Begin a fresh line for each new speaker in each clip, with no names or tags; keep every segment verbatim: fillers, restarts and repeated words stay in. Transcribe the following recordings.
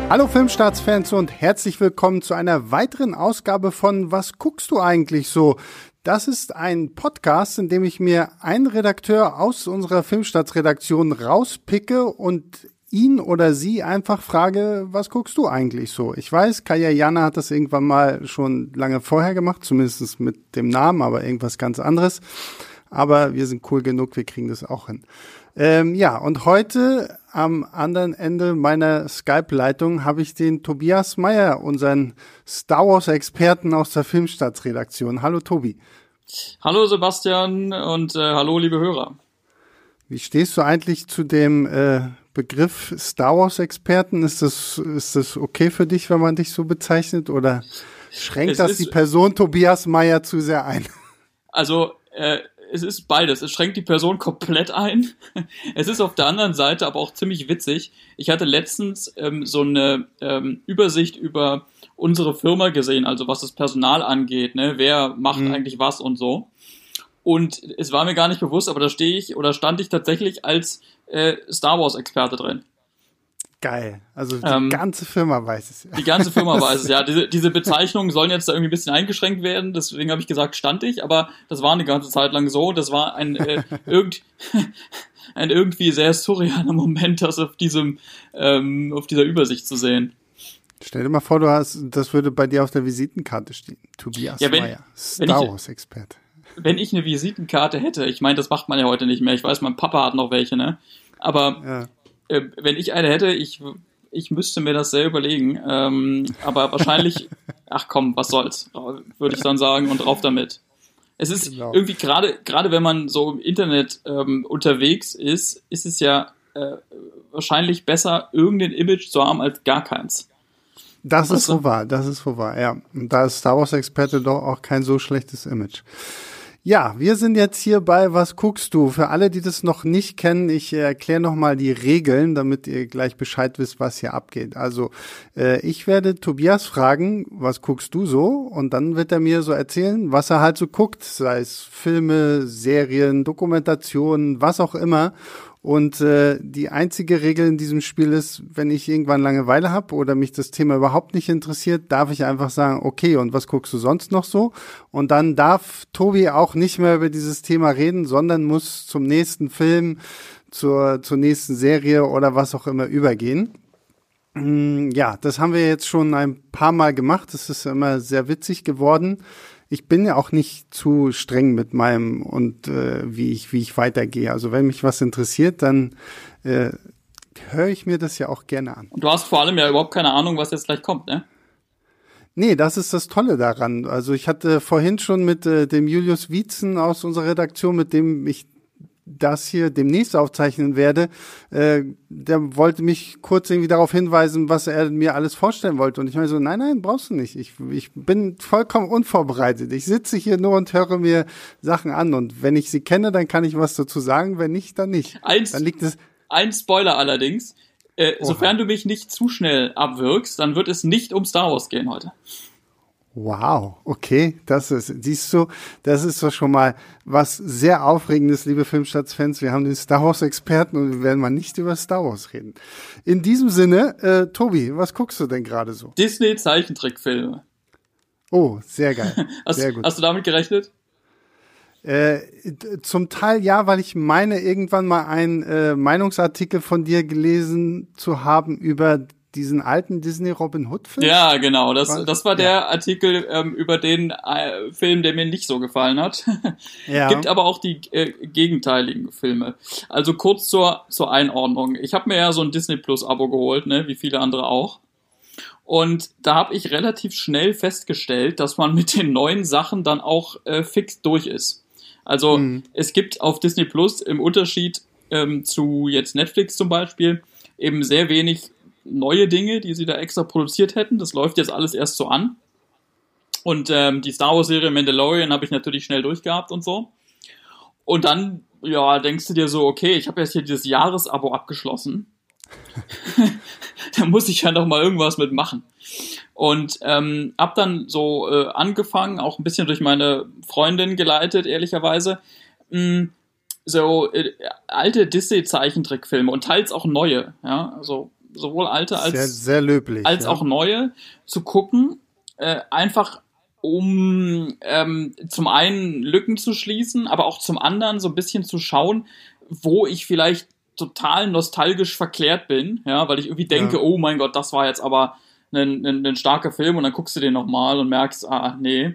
Hallo Filmstarts-Fans und herzlich willkommen zu einer weiteren Ausgabe von Was guckst du eigentlich so? Das ist ein Podcast, in dem ich mir einen Redakteur aus unserer Filmstarts-Redaktion rauspicke und ihn oder sie einfach frage, was guckst du eigentlich so? Ich weiß, Kaya Jana hat das irgendwann mal schon lange vorher gemacht, zumindest mit dem Namen, aber irgendwas ganz anderes. Aber wir sind cool genug, wir kriegen das auch hin. Ähm, ja, und heute am anderen Ende meiner Skype-Leitung habe ich den Tobias Meyer, unseren Star Wars-Experten aus der Filmstarts-Redaktion. Hallo Tobi.
Hallo Sebastian und äh, hallo liebe Hörer. Wie
stehst du eigentlich zu dem äh, Begriff Star Wars-Experten? Ist das, ist das okay für dich, wenn man dich so bezeichnet, oder schränkt es das ist, die Person Tobias Meyer zu sehr ein?
Also, äh, es ist beides. Es schränkt die Person komplett ein. Es ist auf der anderen Seite aber auch ziemlich witzig. Ich hatte letztens ähm, so eine ähm, Übersicht über unsere Firma gesehen, also was das Personal angeht, ne, wer macht mhm. eigentlich was und so. Und es war mir gar nicht bewusst, aber da stehe ich oder stand ich tatsächlich als äh, Star Wars Experte drin.
Geil. Also die
ähm,
ganze Firma weiß es ja.
Die ganze Firma weiß es, ja. Diese, diese Bezeichnungen sollen jetzt da irgendwie ein bisschen eingeschränkt werden, deswegen habe ich gesagt, stand ich, aber das war eine ganze Zeit lang so. Das war ein, äh, irgend, ein irgendwie sehr surrealer Moment, das auf diesem, ähm, auf dieser Übersicht zu sehen.
Stell dir mal vor, du hast, das würde bei dir auf der Visitenkarte stehen. Tobias
ja, wenn,
Meyer, Star Wars Experte.
Wenn ich eine Visitenkarte hätte, ich meine, das macht man ja heute nicht mehr. Ich weiß, mein Papa hat noch welche, ne? Aber ja. äh, wenn ich eine hätte, ich, ich müsste mir das sehr überlegen. Ähm, aber wahrscheinlich, ach komm, was soll's, würde ich dann sagen, und drauf damit. Es ist genau. irgendwie gerade, gerade wenn man so im Internet ähm, unterwegs ist, ist es ja äh, wahrscheinlich besser, irgendein Image zu haben als gar keins.
Das ist so wahr, das ist so wahr, ja. Und da ist Star Wars Experte doch auch kein so schlechtes Image. Ja, wir sind jetzt hier bei Was guckst du? Für alle, die das noch nicht kennen, ich erkläre nochmal die Regeln, damit ihr gleich Bescheid wisst, was hier abgeht. Also äh, ich werde Tobias fragen, was guckst du so? Und dann wird er mir so erzählen, was er halt so guckt, sei es Filme, Serien, Dokumentationen, was auch immer. Und äh, die einzige Regel in diesem Spiel ist, wenn ich irgendwann Langeweile habe oder mich das Thema überhaupt nicht interessiert, darf ich einfach sagen, okay, und was guckst du sonst noch so? Und dann darf Tobi auch nicht mehr über dieses Thema reden, sondern muss zum nächsten Film, zur, zur nächsten Serie oder was auch immer übergehen. Ja, das haben wir jetzt schon ein paar Mal gemacht. Das ist immer sehr witzig geworden. Ich bin ja auch nicht zu streng mit meinem und äh, wie ich wie ich weitergehe. Also wenn mich was interessiert, dann äh, höre ich mir das ja auch gerne an.
Und du hast vor allem ja überhaupt keine Ahnung, was jetzt gleich kommt, ne?
Nee, das ist das Tolle daran. Also ich hatte vorhin schon mit äh, dem Julius Wietzen aus unserer Redaktion, mit dem ich das hier demnächst aufzeichnen werde, äh, der wollte mich kurz irgendwie darauf hinweisen, was er mir alles vorstellen wollte. Und ich meine so, nein, nein, brauchst du nicht. Ich, ich bin vollkommen unvorbereitet. Ich sitze hier nur und höre mir Sachen an. Und wenn ich sie kenne, dann kann ich was dazu sagen. Wenn nicht, dann nicht.
Eins,
dann liegt es.
Ein Spoiler allerdings. Äh, sofern du mich nicht zu schnell abwirkst, dann wird es nicht um Star Wars gehen heute.
Wow, okay, das ist, siehst du, das ist doch schon mal was sehr Aufregendes, liebe Filmstarts-Fans. Wir haben den Star Wars-Experten und wir werden mal nicht über Star Wars reden. In diesem Sinne, äh, Tobi, was guckst du denn gerade so?
Disney-Zeichentrickfilme.
Oh, sehr geil,
hast,
sehr gut.
Hast du damit gerechnet?
Äh, zum Teil ja, weil ich meine, irgendwann mal einen äh, Meinungsartikel von dir gelesen zu haben über diesen alten Disney Robin Hood Film?
Ja, genau. Das, das war der ja. Artikel ähm, über den äh, Film, der mir nicht so gefallen hat. Ja. Gibt aber auch die äh, gegenteiligen Filme. Also kurz zur, zur Einordnung. Ich habe mir ja so ein Disney Plus Abo geholt, ne, wie viele andere auch. Und da habe ich relativ schnell festgestellt, dass man mit den neuen Sachen dann auch äh, fix durch ist. Also mhm. es gibt auf Disney Plus im Unterschied ähm, zu jetzt Netflix zum Beispiel eben sehr wenig neue Dinge, die sie da extra produziert hätten. Das läuft jetzt alles erst so an. Und ähm, die Star Wars Serie Mandalorian habe ich natürlich schnell durchgehabt und so. Und dann, ja, denkst du dir so, okay, ich habe jetzt hier dieses Jahresabo abgeschlossen. Da muss ich ja noch mal irgendwas mitmachen. Und ähm, hab dann so äh, angefangen, auch ein bisschen durch meine Freundin geleitet, ehrlicherweise, mh, so äh, alte Disney-Zeichentrickfilme und teils auch neue, ja, also sowohl alte als,
sehr, sehr löblich,
als
ja.
auch neue zu gucken, äh, einfach um ähm, zum einen Lücken zu schließen, aber auch zum anderen so ein bisschen zu schauen, wo ich vielleicht total nostalgisch verklärt bin, ja, weil ich irgendwie denke, ja. oh mein Gott, das war jetzt aber ein, ein, ein starker Film und dann guckst du den nochmal und merkst, ah, nee.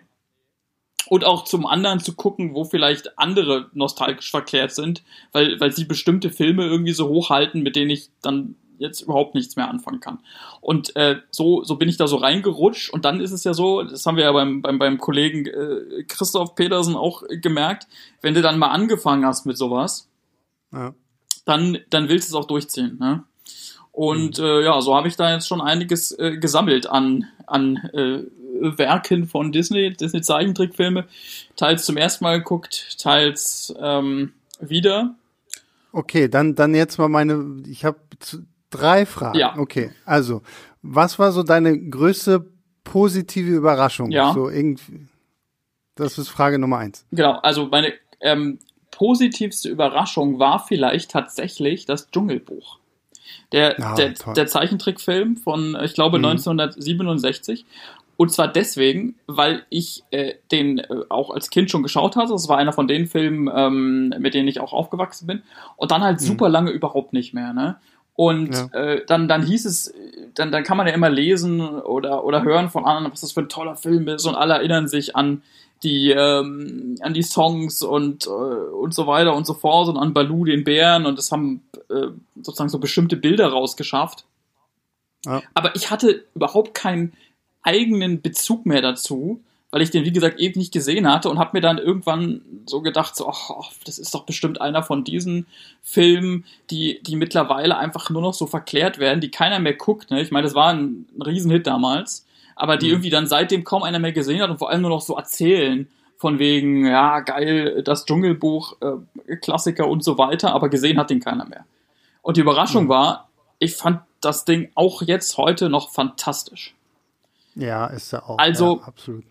Und auch zum anderen zu gucken, wo vielleicht andere nostalgisch verklärt sind, weil, weil sie bestimmte Filme irgendwie so hochhalten, mit denen ich dann jetzt überhaupt nichts mehr anfangen kann. Und äh, so, so bin ich da so reingerutscht und dann ist es ja so, das haben wir ja beim, beim, beim Kollegen äh, Christoph Petersen auch gemerkt, wenn du dann mal angefangen hast mit sowas, ja. dann, dann willst du es auch durchziehen, ne? Und mhm. äh, ja, so habe ich da jetzt schon einiges äh, gesammelt an, an äh, Werken von Disney, Disney-Zeichentrickfilme, teils zum ersten Mal geguckt, teils ähm, wieder.
Okay, dann, dann jetzt mal meine, ich habe drei Fragen.
Ja.
Okay, also, was war so deine größte positive Überraschung?
Ja.
So irgendwie, das ist Frage Nummer eins.
Genau, also meine ähm, positivste Überraschung war vielleicht tatsächlich das Dschungelbuch. Der, ah, der, der Zeichentrickfilm von, ich glaube, mhm. neunzehnhundertsiebenundsechzig. Und zwar deswegen, weil ich äh, den äh, auch als Kind schon geschaut hatte. Das war einer von den Filmen, ähm, mit denen ich auch aufgewachsen bin. Und dann halt mhm. super lange überhaupt nicht mehr, ne? Und ja. äh, dann, dann hieß es, dann, dann kann man ja immer lesen oder, oder hören von anderen, was das für ein toller Film ist. Und alle erinnern sich an die, ähm, an die Songs und, äh, und so weiter und so fort und an Baloo, den Bären. Und es haben äh, sozusagen so bestimmte Bilder rausgeschafft. Ja. Aber ich hatte überhaupt keinen eigenen Bezug mehr dazu, weil ich den, wie gesagt, eben nicht gesehen hatte und habe mir dann irgendwann so gedacht, so, ach, das ist doch bestimmt einer von diesen Filmen, die, die mittlerweile einfach nur noch so verklärt werden, die keiner mehr guckt, ne? Ich meine, das war ein, ein Riesenhit damals, aber die mhm. irgendwie dann seitdem kaum einer mehr gesehen hat und vor allem nur noch so erzählen, von wegen, ja, geil, das Dschungelbuch, äh, Klassiker und so weiter, aber gesehen hat den keiner mehr. Und die Überraschung mhm. war, ich fand das Ding auch jetzt heute noch fantastisch.
Ja, ist ja auch.
Also,
ja, absolut.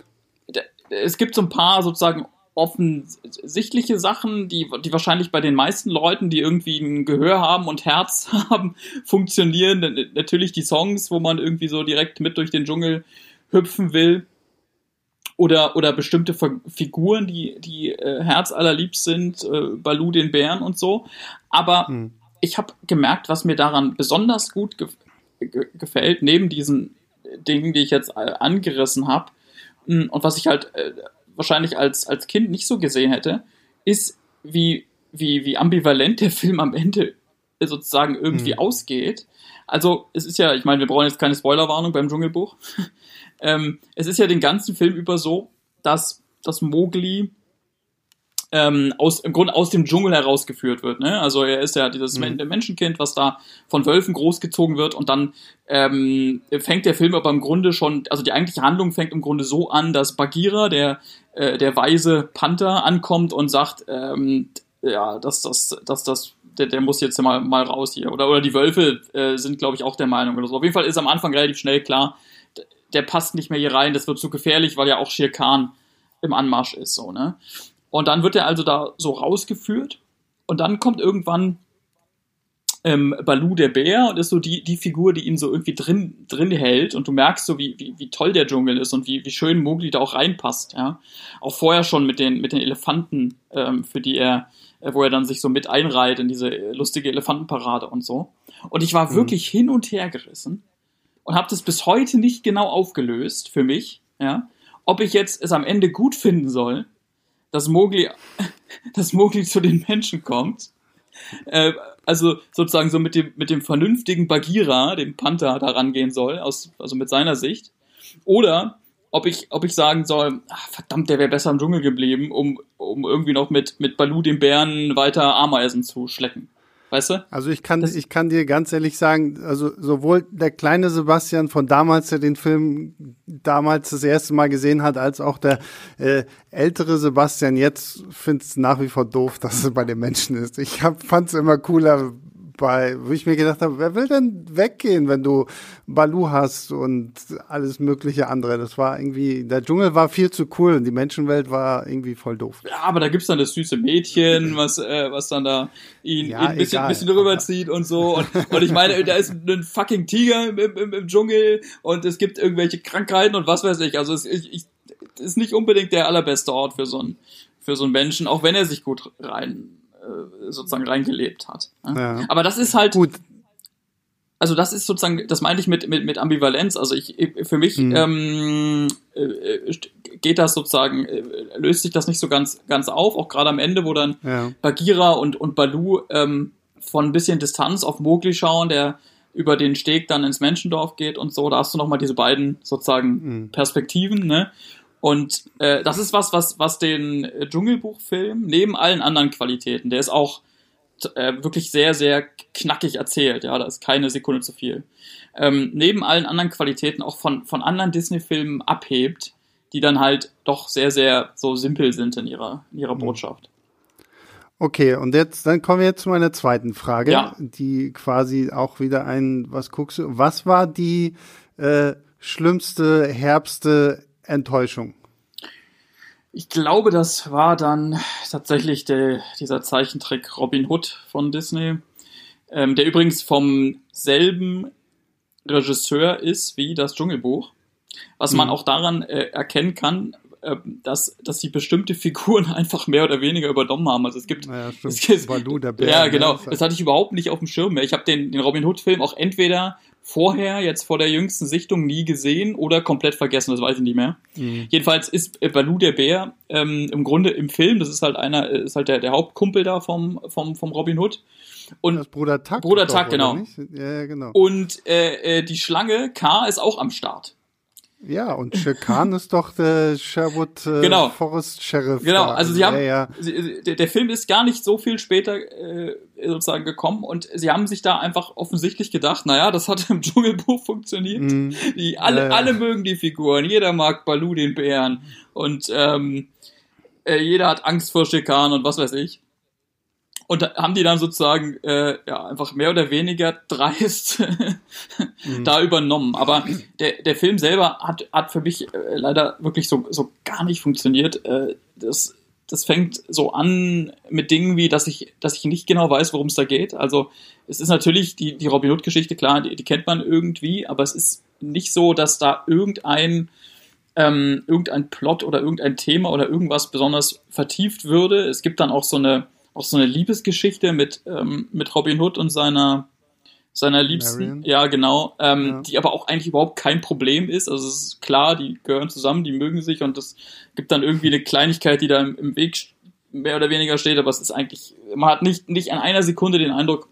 Es gibt so ein paar sozusagen offensichtliche Sachen, die, die wahrscheinlich bei den meisten Leuten, die irgendwie ein Gehör haben und Herz haben, funktionieren. Natürlich die Songs, wo man irgendwie so direkt mit durch den Dschungel hüpfen will. Oder, oder bestimmte Figuren, die, die äh, herzallerliebst sind, äh, Baloo, den Bären und so. Aber hm. ich habe gemerkt, was mir daran besonders gut ge- ge- gefällt, neben diesen Dingen, die ich jetzt angerissen habe, und was ich halt äh, wahrscheinlich als, als Kind nicht so gesehen hätte, ist, wie, wie, wie ambivalent der Film am Ende sozusagen irgendwie mhm. ausgeht. Also, es ist ja, ich meine, wir brauchen jetzt keine Spoilerwarnung beim Dschungelbuch. ähm, es ist ja den ganzen Film über so, dass, dass Mowgli Ähm, aus, im Grunde aus dem Dschungel herausgeführt wird, ne? Also er ist ja dieses mhm. Menschenkind, was da von Wölfen großgezogen wird und dann ähm, fängt der Film aber im Grunde schon, also die eigentliche Handlung fängt im Grunde so an, dass Bagheera, der äh, der weise Panther, ankommt und sagt, ähm, ja, dass das, dass das, der, der muss jetzt mal mal raus hier. Oder oder die Wölfe äh, sind, glaube ich, auch der Meinung oder so. Auf jeden Fall ist am Anfang relativ schnell klar, der passt nicht mehr hier rein, das wird zu gefährlich, weil ja auch Shere Khan im Anmarsch ist, so, ne? Und dann wird er also da so rausgeführt und dann kommt irgendwann ähm, Baloo der Bär und ist so die, die Figur, die ihn so irgendwie drin, drin hält und du merkst so, wie, wie, wie toll der Dschungel ist und wie, wie schön Mowgli da auch reinpasst, ja. Auch vorher schon mit den, mit den Elefanten, ähm, für die er, äh, wo er dann sich so mit einreiht in diese lustige Elefantenparade und so. Und ich war mhm. wirklich hin und her gerissen und habe das bis heute nicht genau aufgelöst für mich, ja, ob ich jetzt es am Ende gut finden soll, dass Mowgli, dass Mowgli zu den Menschen kommt. Äh, also sozusagen so mit dem, mit dem vernünftigen Bagheera, dem Panther, da rangehen soll, aus, also mit seiner Sicht. Oder ob ich, ob ich sagen soll, ach, verdammt, der wäre besser im Dschungel geblieben, um, um irgendwie noch mit, mit Baloo, dem Bären, weiter Ameisen zu schlecken. Weißt du?
Also ich kann, das ich kann dir ganz ehrlich sagen, also sowohl der kleine Sebastian von damals, der den Film damals das erste Mal gesehen hat, als auch der äh, ältere Sebastian jetzt findet es nach wie vor doof, dass es bei den Menschen ist. Ich fand es immer cooler, bei, wo ich mir gedacht habe, wer will denn weggehen, wenn du Baloo hast und alles mögliche andere. Das war irgendwie, der Dschungel war viel zu cool und die Menschenwelt war irgendwie voll doof.
Ja, aber da gibt's dann das süße Mädchen, was äh, was dann da ihn,
ja,
ihn ein bisschen,
egal,
bisschen rüberzieht und so. Und, und ich meine, da ist ein fucking Tiger im, im, im Dschungel und es gibt irgendwelche Krankheiten und was weiß ich. Also es ich, ich, ist nicht unbedingt der allerbeste Ort für so einen für so einen Menschen, auch wenn er sich gut rein äh, sozusagen reingelebt hat. Ja? Ja. Aber das ist halt gut. Also das ist sozusagen, das meinte ich mit mit mit Ambivalenz. Also ich für mich mhm. ähm, äh, geht das sozusagen, äh, löst sich das nicht so ganz ganz auf, auch gerade am Ende, wo dann ja. Bagheera und und Baloo ähm, von ein bisschen Distanz auf Mowgli schauen, der über den Steg dann ins Menschendorf geht und so. Da hast du noch mal diese beiden sozusagen mhm. Perspektiven, ne? Und äh, das ist was, was was den Dschungelbuchfilm neben allen anderen Qualitäten, der ist auch äh, wirklich sehr, sehr knackig erzählt, ja, da ist keine Sekunde zu viel. Ähm, neben allen anderen Qualitäten auch von von anderen Disney-Filmen abhebt, die dann halt doch sehr, sehr so simpel sind in ihrer in ihrer Botschaft.
Okay, und jetzt, dann kommen wir jetzt zu meiner zweiten Frage,
ja.
die quasi auch wieder ein, was guckst du, was war die äh, schlimmste, herbste Enttäuschung?
Ich glaube, das war dann tatsächlich der, dieser Zeichentrick Robin Hood von Disney, ähm, der übrigens vom selben Regisseur ist wie das Dschungelbuch, was man mhm. auch daran äh, erkennen kann, äh, dass, dass die bestimmte Figuren einfach mehr oder weniger übernommen haben. Also es gibt,
ja, stimmt.
Es gibt
Baloo, der Bär,
ja genau, das hatte ich überhaupt nicht auf dem Schirm mehr. Ich habe den, den Robin Hood Film auch entweder vorher, jetzt vor der jüngsten Sichtung, nie gesehen oder komplett vergessen, das weiß ich nicht mehr. Mhm. Jedenfalls ist äh, Baloo der Bär ähm, im Grunde im Film, das ist halt einer, ist halt der, der Hauptkumpel da vom, vom, vom Robin Hood. Und
das Bruder Tuck.
Bruder Tuck, genau.
Ja, ja, genau.
Und äh, äh, die Schlange K ist auch am Start.
Ja, und Shere Khan ist doch der Sherwood äh,
genau.
Forest Sheriff.
Genau,
da.
also sie haben,
ja, ja.
Sie, der, der Film ist gar nicht so viel später äh, sozusagen gekommen und sie haben sich da einfach offensichtlich gedacht, naja, das hat im Dschungelbuch funktioniert. Mm. Die, alle, äh. alle mögen die Figuren, jeder mag Baloo den Bären und ähm, äh, jeder hat Angst vor Shere Khan und was weiß ich. Und da haben die dann sozusagen äh, ja einfach mehr oder weniger dreist mhm. da übernommen. Aber der der Film selber hat hat für mich äh, leider wirklich so so gar nicht funktioniert. Äh, das das fängt so an mit Dingen wie, dass ich dass ich nicht genau weiß, worum es da geht. Also es ist natürlich die die Robin Hood Geschichte, klar, die, die kennt man irgendwie, aber es ist nicht so, dass da irgendein ähm, irgendein Plot oder irgendein Thema oder irgendwas besonders vertieft würde. Es gibt dann auch so eine auch so eine Liebesgeschichte mit ähm, mit Robin Hood und seiner seiner Liebsten, Marion. ja genau, ähm, ja. die aber auch eigentlich überhaupt kein Problem ist. Also es ist klar, die gehören zusammen, die mögen sich und es gibt dann irgendwie eine Kleinigkeit, die da im, im Weg mehr oder weniger steht, aber es ist eigentlich, man hat nicht nicht an einer Sekunde den Eindruck,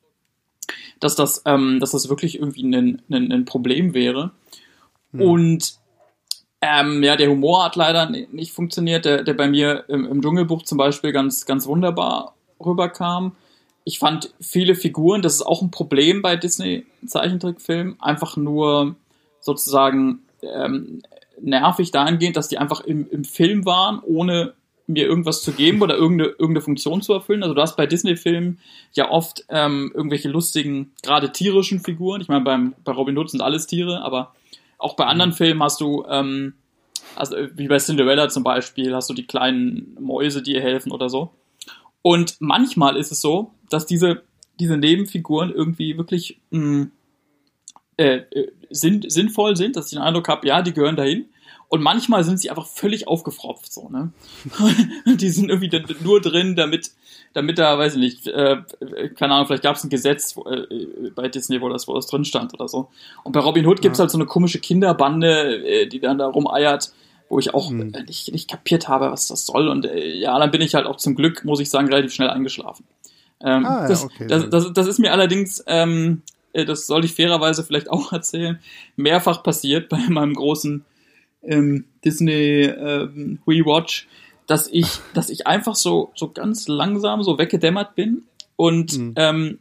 dass das ähm, dass das wirklich irgendwie ein, ein, ein Problem wäre. Hm. Und Ähm, ja, der Humor hat leider nicht funktioniert, der, der bei mir im, im Dschungelbuch zum Beispiel ganz, ganz wunderbar rüberkam. Ich fand viele Figuren, das ist auch ein Problem bei Disney-Zeichentrickfilmen, einfach nur sozusagen ähm, nervig dahingehend, dass die einfach im, im Film waren, ohne mir irgendwas zu geben oder irgendeine, irgendeine Funktion zu erfüllen. Also du hast bei Disney-Filmen ja oft ähm, irgendwelche lustigen, gerade tierischen Figuren. Ich meine, beim, bei Robin Hood sind alles Tiere, aber auch bei anderen Filmen hast du, ähm, also wie bei Cinderella zum Beispiel, hast du die kleinen Mäuse, die ihr helfen oder so. Und manchmal ist es so, dass diese, diese Nebenfiguren irgendwie wirklich mh, äh, sinn, sinnvoll sind, dass ich den Eindruck habe, ja, die gehören dahin. Und manchmal sind sie einfach völlig aufgefropft, so, ne? Die sind irgendwie nur drin, damit, damit da, weiß ich nicht, äh, keine Ahnung, vielleicht gab es ein Gesetz äh, bei Disney, wo das, wo das drin stand oder so. Und bei Robin Hood gibt's ja. halt so eine komische Kinderbande, äh, die dann da rumeiert, wo ich auch hm. äh, nicht, nicht kapiert habe, was das soll. Und äh, ja, dann bin ich halt auch zum Glück, muss ich sagen, relativ schnell eingeschlafen. Ähm, ah, ja, das, okay, das, das, das ist mir allerdings, ähm, das soll ich fairerweise vielleicht auch erzählen, mehrfach passiert bei meinem großen Ähm, Disney ähm, Rewatch, dass ich, dass ich einfach so so ganz langsam so weggedämmert bin und mhm. ähm,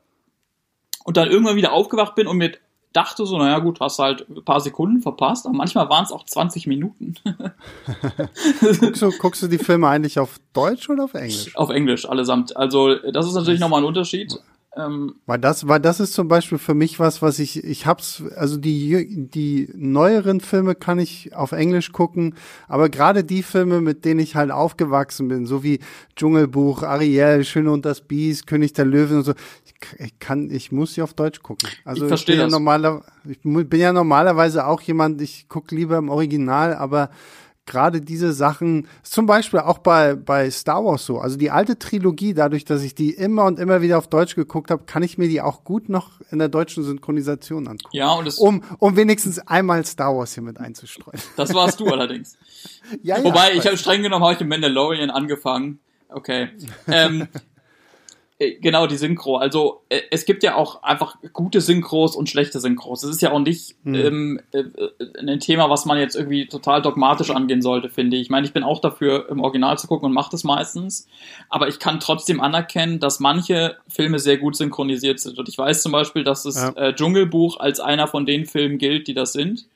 und dann irgendwann wieder aufgewacht bin und mir dachte so, naja gut, hast halt ein paar Sekunden verpasst, aber manchmal waren es auch zwanzig Minuten.
guckst, du, guckst du die Filme eigentlich auf Deutsch oder auf Englisch?
Auf Englisch allesamt. Also das ist natürlich nochmal ein Unterschied. Ähm,
weil das, weil das ist zum Beispiel für mich was, was ich, ich hab's, also die, die neueren Filme kann ich auf Englisch gucken, aber gerade die Filme, mit denen ich halt aufgewachsen bin, so wie Dschungelbuch, Ariel, Schöne und das Biest, König der Löwen und so, ich, ich kann, ich muss sie auf Deutsch gucken. Also
ich verstehe
ich bin
das.
ja normaler, ich bin ja normalerweise auch jemand, ich gucke lieber im Original, aber gerade diese Sachen, zum Beispiel auch bei bei Star Wars so, also die alte Trilogie, dadurch, dass ich die immer und immer wieder auf Deutsch geguckt habe, kann ich mir die auch gut noch in der deutschen Synchronisation angucken.
Ja, und es
um um wenigstens einmal Star Wars hier mit einzustreuen.
Das warst du allerdings.
ja, ja,
Wobei, ich habe streng genommen heute Mandalorian angefangen. Okay. Ähm, genau, die Synchro. Also äh, es gibt ja auch einfach gute Synchros und schlechte Synchros. Das ist ja auch nicht hm. ähm, äh, ein Thema, was man jetzt irgendwie total dogmatisch angehen sollte, finde ich. Ich meine, ich bin auch dafür, im Original zu gucken und mache das meistens. Aber ich kann trotzdem anerkennen, dass manche Filme sehr gut synchronisiert sind. Und ich weiß zum Beispiel, dass das ja. äh, Dschungelbuch als einer von den Filmen gilt, die das sind.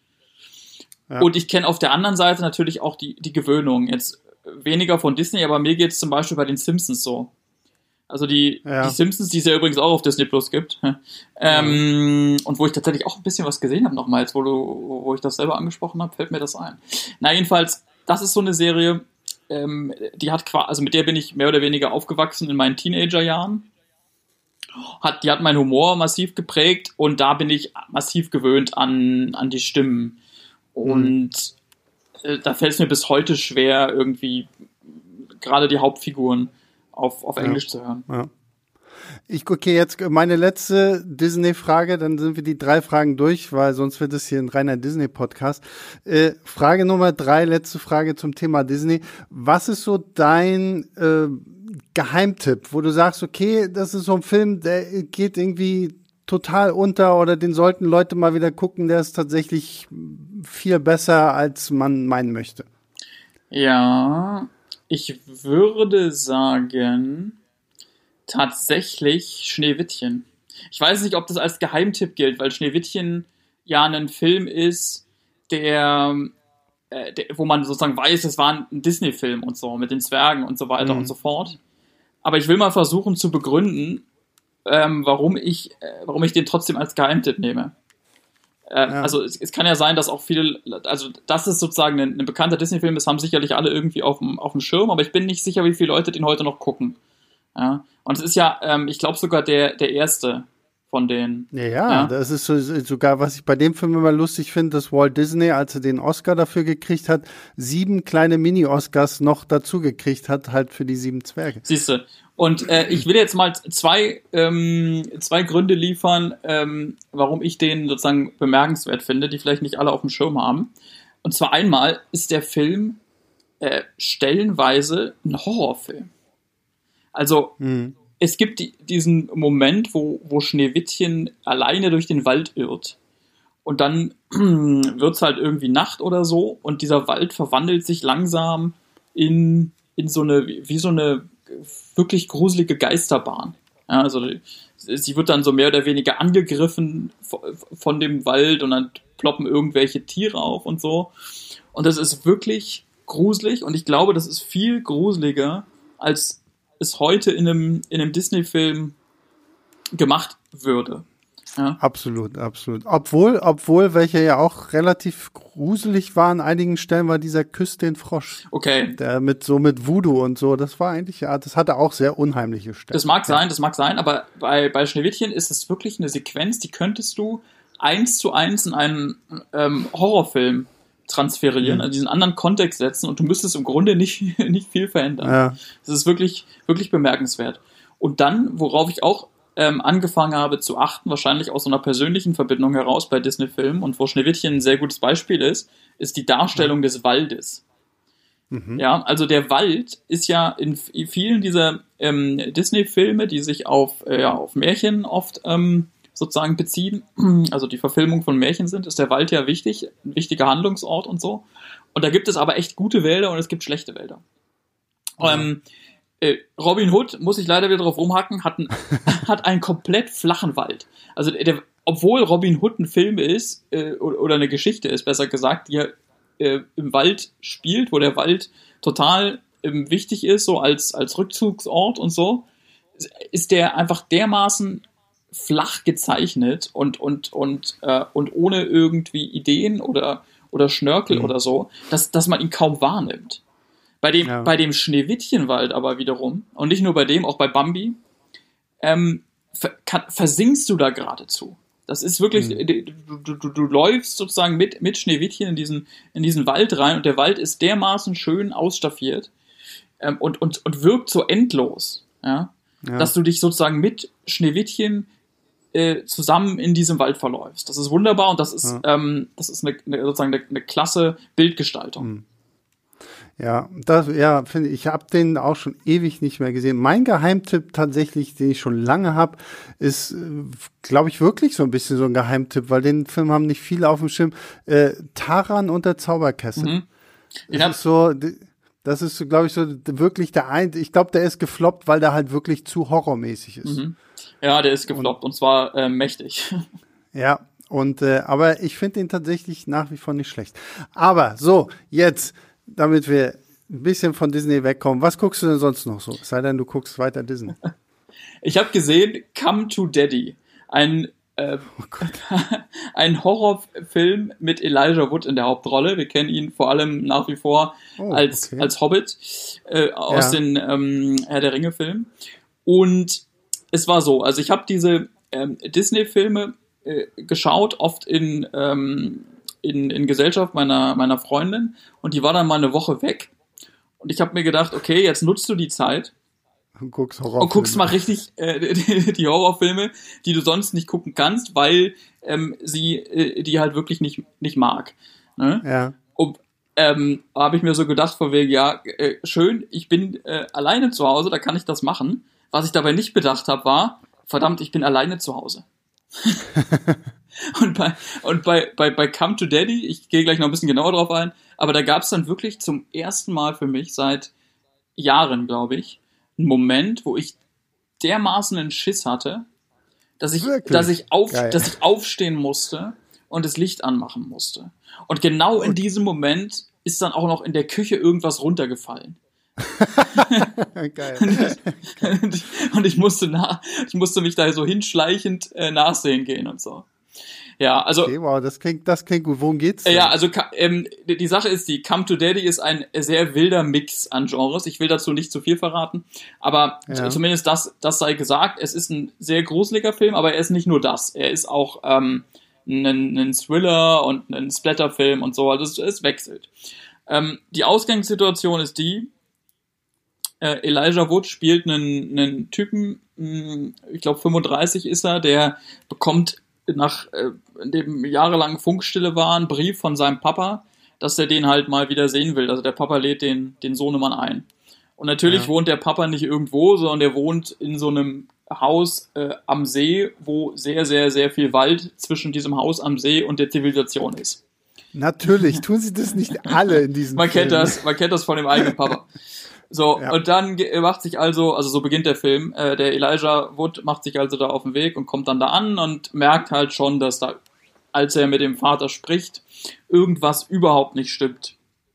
Ja. Und ich kenne auf der anderen Seite natürlich auch die, die Gewöhnung. Jetzt weniger von Disney, aber mir geht es zum Beispiel bei den Simpsons so. Also die, ja. die Simpsons, die es ja übrigens auch auf Disney Plus gibt. Ähm, ja. Und wo ich tatsächlich auch ein bisschen was gesehen habe nochmals, wo du, wo ich das selber angesprochen habe, fällt mir das ein. Na jedenfalls, das ist so eine Serie, ähm, die hat quasi, also mit der bin ich mehr oder weniger aufgewachsen in meinen Teenagerjahren. Hat, die hat meinen Humor massiv geprägt und da bin ich massiv gewöhnt an, an die Stimmen. Und mhm. äh, da fällt es mir bis heute schwer, irgendwie gerade die Hauptfiguren auf, auf Englisch ja. zu hören.
Ja. Ich gucke jetzt meine letzte Disney-Frage, dann sind wir die drei Fragen durch, weil sonst wird es hier ein reiner Disney-Podcast. Äh, Frage Nummer drei, letzte Frage zum Thema Disney. Was ist so dein äh, Geheimtipp, wo du sagst, okay, das ist so ein Film, der geht irgendwie total unter oder den sollten Leute mal wieder gucken, der ist tatsächlich viel besser, als man meinen möchte?
Ja, ich würde sagen, tatsächlich Schneewittchen. Ich weiß nicht, ob das als Geheimtipp gilt, weil Schneewittchen ja ein Film ist, der, äh, der wo man sozusagen weiß, es war ein Disney-Film und so, mit den Zwergen und so weiter mhm. und so fort. Aber ich will mal versuchen zu begründen, ähm, warum ich, äh, warum ich den trotzdem als Geheimtipp nehme. Äh, ja. Also es, es kann ja sein, dass auch viele, also das ist sozusagen ein, ein bekannter Disney-Film, das haben sicherlich alle irgendwie auf dem, auf dem Schirm, aber ich bin nicht sicher, wie viele Leute den heute noch gucken. Ja. Und es ist ja, ähm, ich glaube sogar der, der erste von denen.
Ja, ja, ja, das ist so, sogar, was ich bei dem Film immer lustig finde, dass Walt Disney, als er den Oscar dafür gekriegt hat, sieben kleine Mini-Oscars noch dazu gekriegt hat, halt für die sieben Zwerge.
Siehste. Und äh, ich will jetzt mal zwei, ähm, zwei Gründe liefern, ähm, warum ich den sozusagen bemerkenswert finde, die vielleicht nicht alle auf dem Schirm haben. Und zwar einmal ist der Film äh, stellenweise ein Horrorfilm. Also mhm. es gibt die, diesen Moment, wo, wo Schneewittchen alleine durch den Wald irrt. Und dann wird es halt irgendwie Nacht oder so und dieser Wald verwandelt sich langsam in, in so eine, wie so eine wirklich gruselige Geisterbahn. Ja, also sie wird dann so mehr oder weniger angegriffen von dem Wald und dann ploppen irgendwelche Tiere auf und so. Und das ist wirklich gruselig und ich glaube, das ist viel gruseliger, als es heute in einem, in einem Disney-Film gemacht würde. Ja.
Absolut, absolut. Obwohl, obwohl welche ja auch relativ gruselig war an einigen Stellen, war dieser Küss den Frosch.
Okay.
Der mit so mit Voodoo und so, das war eigentlich, ja, das hatte auch sehr unheimliche Stellen.
Das mag sein, das mag sein, aber bei, bei Schneewittchen ist es wirklich eine Sequenz, die könntest du eins zu eins in einen ähm, Horrorfilm transferieren, mhm. also diesen anderen Kontext setzen und du müsstest im Grunde nicht, nicht viel verändern. Ja. Das ist wirklich, wirklich bemerkenswert. Und dann, worauf ich auch ähm, angefangen habe zu achten, wahrscheinlich aus so einer persönlichen Verbindung heraus bei Disney-Filmen und wo Schneewittchen ein sehr gutes Beispiel ist, ist die Darstellung mhm. des Waldes. Mhm. Ja, also der Wald ist ja in vielen dieser ähm, Disney-Filme, die sich auf, äh, ja, auf Märchen oft ähm, sozusagen beziehen, also die Verfilmung von Märchen sind, ist der Wald ja wichtig, ein wichtiger Handlungsort und so. Und da gibt es aber echt gute Wälder und es gibt schlechte Wälder. Mhm. Ähm, äh, Robin Hood, muss ich leider wieder drauf rumhacken, hat, ein, hat einen komplett flachen Wald. Also der, obwohl Robin Hood ein Film ist, äh, oder, oder eine Geschichte ist, besser gesagt, die ja äh, im Wald spielt, wo der Wald total ähm, wichtig ist, so als, als Rückzugsort und so, ist der einfach dermaßen flach gezeichnet und, und, und, äh, und ohne irgendwie Ideen oder, oder Schnörkel mhm. oder so, dass, dass man ihn kaum wahrnimmt. Bei dem, ja. bei dem Schneewittchenwald aber wiederum, und nicht nur bei dem, auch bei Bambi, ähm, ver- kann, versinkst du da geradezu. Das ist wirklich, mhm. du, du, du, du läufst sozusagen mit, mit Schneewittchen in diesen, in diesen Wald rein und der Wald ist dermaßen schön ausstaffiert ähm, und, und, und wirkt so endlos, ja, ja. dass du dich sozusagen mit Schneewittchen äh, zusammen in diesem Wald verläufst. Das ist wunderbar und das ist, ja. ähm, das ist eine, eine, sozusagen eine, eine klasse Bildgestaltung.
Mhm. Ja, das, ja, finde ich, ich habe den auch schon ewig nicht mehr gesehen. Mein Geheimtipp tatsächlich, den ich schon lange habe, ist, glaube ich, wirklich so ein bisschen so ein Geheimtipp, weil den Film haben nicht viele auf dem Schirm. Äh, Taran und der Zauberkessel. Mhm. Das ja. ist so, das ist, glaube ich, so wirklich der ein. Ich glaube, der ist gefloppt, weil der halt wirklich zu horrormäßig ist.
Mhm. Ja, der ist gefloppt und, und zwar äh, mächtig.
Ja, und äh, aber ich finde ihn tatsächlich nach wie vor nicht schlecht. Aber so, jetzt damit wir ein bisschen von Disney wegkommen. Was guckst du denn sonst noch so? Es sei denn, du guckst weiter Disney.
Ich habe gesehen Come to Daddy. Ein, äh, oh ein Horrorfilm mit Elijah Wood in der Hauptrolle. Wir kennen ihn vor allem nach wie vor oh, als, okay. als Hobbit äh, aus ja. den ähm, Herr der Ringe-Filmen. Und es war so, also ich habe diese ähm, Disney-Filme äh, geschaut, oft in ähm, In, in Gesellschaft meiner, meiner Freundin und die war dann mal eine Woche weg und ich habe mir gedacht, okay, jetzt nutzt du die Zeit
und guckst,
und guckst mal richtig äh, die, die Horrorfilme, die du sonst nicht gucken kannst, weil ähm, sie äh, die halt wirklich nicht, nicht mag. Ne?
Ja.
Und ähm, habe ich mir so gedacht, von wegen, ja, äh, schön, ich bin äh, alleine zu Hause, da kann ich das machen. Was ich dabei nicht bedacht habe, war, verdammt, ich bin alleine zu Hause. Und bei, und bei, bei, bei Come to Daddy, ich gehe gleich noch ein bisschen genauer drauf ein, aber da gab es dann wirklich zum ersten Mal für mich seit Jahren, glaube ich, einen Moment, wo ich dermaßen einen Schiss hatte, dass ich, dass ich, auf, dass ich aufstehen musste und das Licht anmachen musste. Und genau in diesem Moment ist dann auch noch in der Küche irgendwas runtergefallen.
Geil.
Und ich, und ich, und ich musste nach, ich musste mich da so hinschleichend äh, nachsehen gehen und so. Ja, also.
Okay, wow, das klingt, das klingt gut. Worum geht's denn?
Ja, also ähm, die Sache ist, die Come to Daddy ist ein sehr wilder Mix an Genres. Ich will dazu nicht zu viel verraten, aber ja. zumindest das, das sei gesagt. Es ist ein sehr gruseliger Film, aber er ist nicht nur das. Er ist auch ähm, ein, ein Thriller und ein Splatterfilm und so. Also es, es wechselt. Ähm, die Ausgangssituation ist die: äh, Elijah Wood spielt einen, einen Typen, mh, ich glaube fünfunddreißig ist er, der bekommt nach äh, dem jahrelangen Funkstille war, einen Brief von seinem Papa, dass er den halt mal wieder sehen will. Also der Papa lädt den, den Sohnemann ein. Und natürlich ja. wohnt der Papa nicht irgendwo, sondern der wohnt in so einem Haus äh, am See, wo sehr, sehr, sehr viel Wald zwischen diesem Haus am See und der Zivilisation ist.
Natürlich, tun sie das nicht alle in diesem
man
Film.
Kennt das, man kennt das von dem eigenen Papa. So, ja. Und dann macht sich also, also so beginnt der Film, äh, der Elijah Wood macht sich also da auf den Weg und kommt dann da an und merkt halt schon, dass da, als er mit dem Vater spricht, irgendwas überhaupt nicht stimmt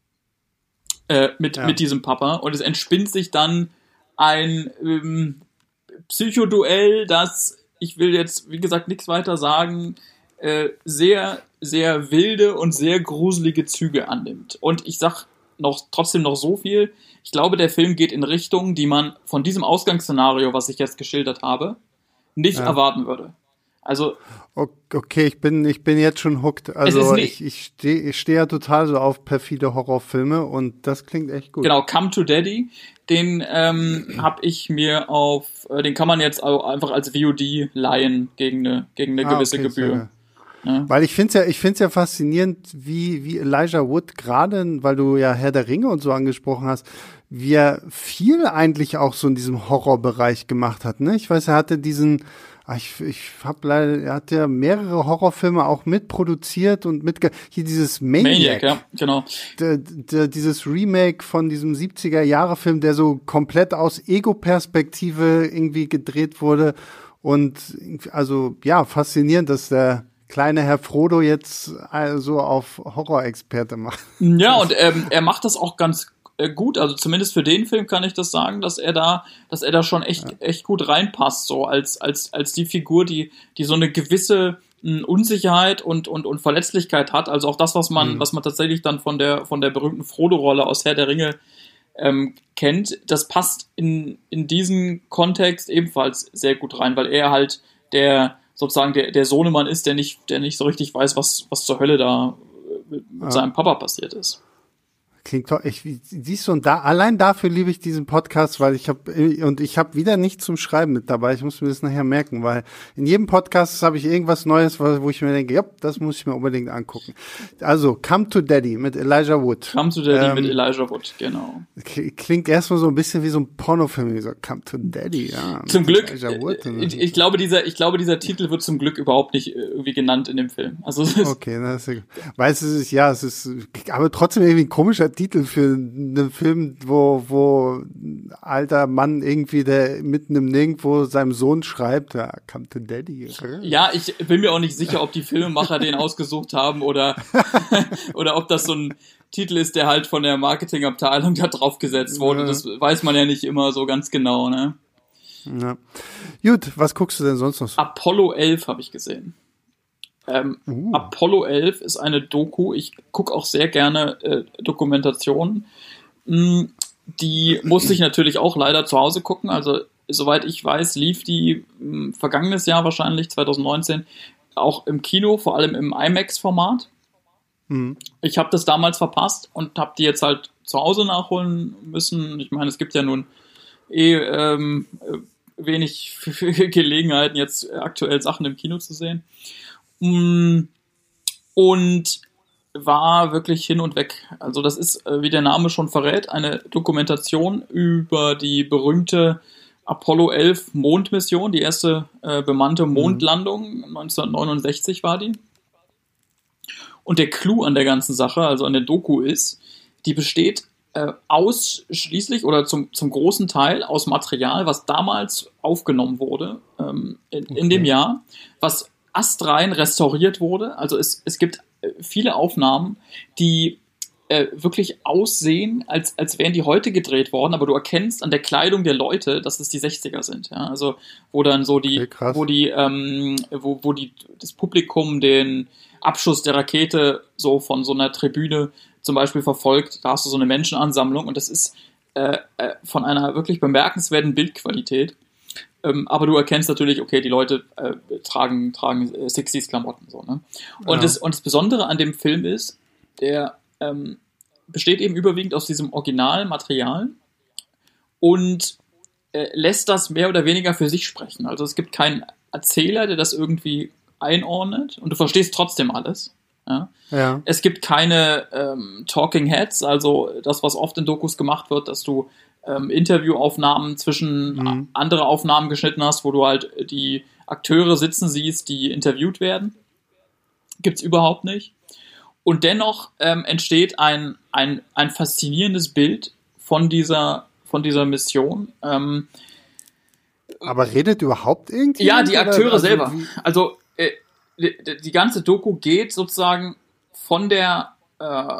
äh, mit, ja. mit diesem Papa. Und es entspinnt sich dann ein ähm, Psychoduell, das, ich will jetzt, wie gesagt, nichts weiter sagen, äh, sehr, sehr wilde und sehr gruselige Züge annimmt. Und ich sag noch trotzdem noch so viel. Ich glaube, der Film geht in Richtungen, die man von diesem Ausgangsszenario, was ich jetzt geschildert habe, nicht ja. erwarten würde. Also
okay, ich bin ich bin jetzt schon hooked. Also ich ich stehe ich stehe ja total so auf perfide Horrorfilme und das klingt echt gut.
Genau, Come to Daddy, den ähm, habe ich mir auf, äh, den kann man jetzt auch einfach als V O D leihen gegen eine gegen eine ah, gewisse okay, Gebühr.
Ja. Weil ich finde es ja, ich finde es ja faszinierend, wie, wie Elijah Wood gerade, weil du ja Herr der Ringe und so angesprochen hast, wie er viel eigentlich auch so in diesem Horrorbereich gemacht hat, ne? Ich weiß, er hatte diesen, ich, ich hab leider, er hat ja mehrere Horrorfilme auch mitproduziert und mit, hier dieses Maniac.
Maniac, ja, genau.
Der, der, dieses Remake von diesem siebziger-Jahre-Film, der so komplett aus Ego-Perspektive irgendwie gedreht wurde und, also, ja, faszinierend, dass der kleine Herr Frodo jetzt so auf Horrorexperte macht.
Ja, und ähm, er macht das auch ganz äh, gut, also zumindest für den Film kann ich das sagen, dass er da, dass er da schon echt, ja. echt gut reinpasst, so als, als, als die Figur, die, die so eine gewisse mh, Unsicherheit und, und, und Verletzlichkeit hat. Also auch das, was man, mhm. was man tatsächlich dann von der, von der berühmten Frodo-Rolle aus Herr der Ringe ähm, kennt, das passt in, in diesen Kontext ebenfalls sehr gut rein, weil er halt der, sozusagen der, der Sohnemann ist, der nicht, der nicht so richtig weiß, was, was zur Hölle da mit ja. seinem Papa passiert ist.
Klingt toll. Ich, siehst du, und da, allein dafür liebe ich diesen Podcast, weil ich habe, und ich habe wieder nichts zum Schreiben mit dabei. Ich muss mir das nachher merken, weil in jedem Podcast habe ich irgendwas Neues, wo ich mir denke, ja, das muss ich mir unbedingt angucken. Also, Come to Daddy mit Elijah Wood.
Come to Daddy ähm, mit Elijah Wood, genau.
Klingt erstmal so ein bisschen wie so ein Pornofilm, wie so Come to Daddy, ja.
Zum Glück, ich, ich glaube, dieser, ich glaube, dieser Titel wird zum Glück überhaupt nicht irgendwie genannt in dem Film. Also, es ist
okay, das ist, weil es ist, ja, es ist, aber trotzdem irgendwie ein komischer Titel für einen Film, wo, wo ein alter Mann irgendwie, der mitten im Nirgendwo seinem Sohn schreibt, ja, come to Daddy.
Ja, ich bin mir auch nicht sicher, ob die Filmemacher den ausgesucht haben oder, oder ob das so ein Titel ist, der halt von der Marketingabteilung da draufgesetzt wurde. Ja. Das weiß man ja nicht immer so ganz genau, ne?
Ja. Gut, was guckst du denn sonst noch?
Apollo elf habe ich gesehen. Ähm, uh. Apollo elf ist eine Doku. Ich gucke auch sehr gerne äh, Dokumentationen. Mm, die musste ich natürlich auch leider zu Hause gucken. Also, soweit ich weiß, lief die mh, vergangenes Jahr wahrscheinlich, zwanzig neunzehn, auch im Kino, vor allem im IMAX-Format. Mhm. Ich habe das damals verpasst und habe die jetzt halt zu Hause nachholen müssen. Ich meine, es gibt ja nun eh ähm, wenig Gelegenheiten, jetzt aktuell Sachen im Kino zu sehen. Und war wirklich hin und weg. Also das ist, wie der Name schon verrät, eine Dokumentation über die berühmte Apollo elf Mondmission, die erste äh, bemannte Mondlandung, neunzehnhundertneunundsechzig war die. Und der Clou an der ganzen Sache, also an der Doku ist, die besteht äh, ausschließlich oder zum, zum großen Teil aus Material, was damals aufgenommen wurde ähm, in, okay. in dem Jahr, was astrein restauriert wurde. Also es, es gibt viele Aufnahmen, die äh, wirklich aussehen, als, als wären die heute gedreht worden, aber du erkennst an der Kleidung der Leute, dass es die sechziger sind. Ja? Also wo dann so die, okay, wo die, ähm, wo, wo die das Publikum den Abschuss der Rakete so von so einer Tribüne zum Beispiel verfolgt, da hast du so eine Menschenansammlung und das ist äh, äh, von einer wirklich bemerkenswerten Bildqualität. Ähm, aber du erkennst natürlich, okay, die Leute äh, tragen, tragen äh, sechziger-Klamotten. So, ne? Und, ja. das, und das Besondere an dem Film ist, der ähm, besteht eben überwiegend aus diesem Originalmaterial und äh, lässt das mehr oder weniger für sich sprechen. Also es gibt keinen Erzähler, der das irgendwie einordnet und du verstehst trotzdem alles. Ja? Ja. Es gibt keine ähm, Talking Heads, also das, was oft in Dokus gemacht wird, dass du ähm, Interviewaufnahmen zwischen mhm. andere Aufnahmen geschnitten hast, wo du halt die Akteure sitzen siehst, die interviewt werden. Gibt's überhaupt nicht. Und dennoch ähm, entsteht ein, ein, ein faszinierendes Bild von dieser, von dieser Mission. Ähm,
Aber redet überhaupt irgendwie?
Ja, die Akteure also, selber. Wie? Also äh, die, die ganze Doku geht sozusagen von der äh,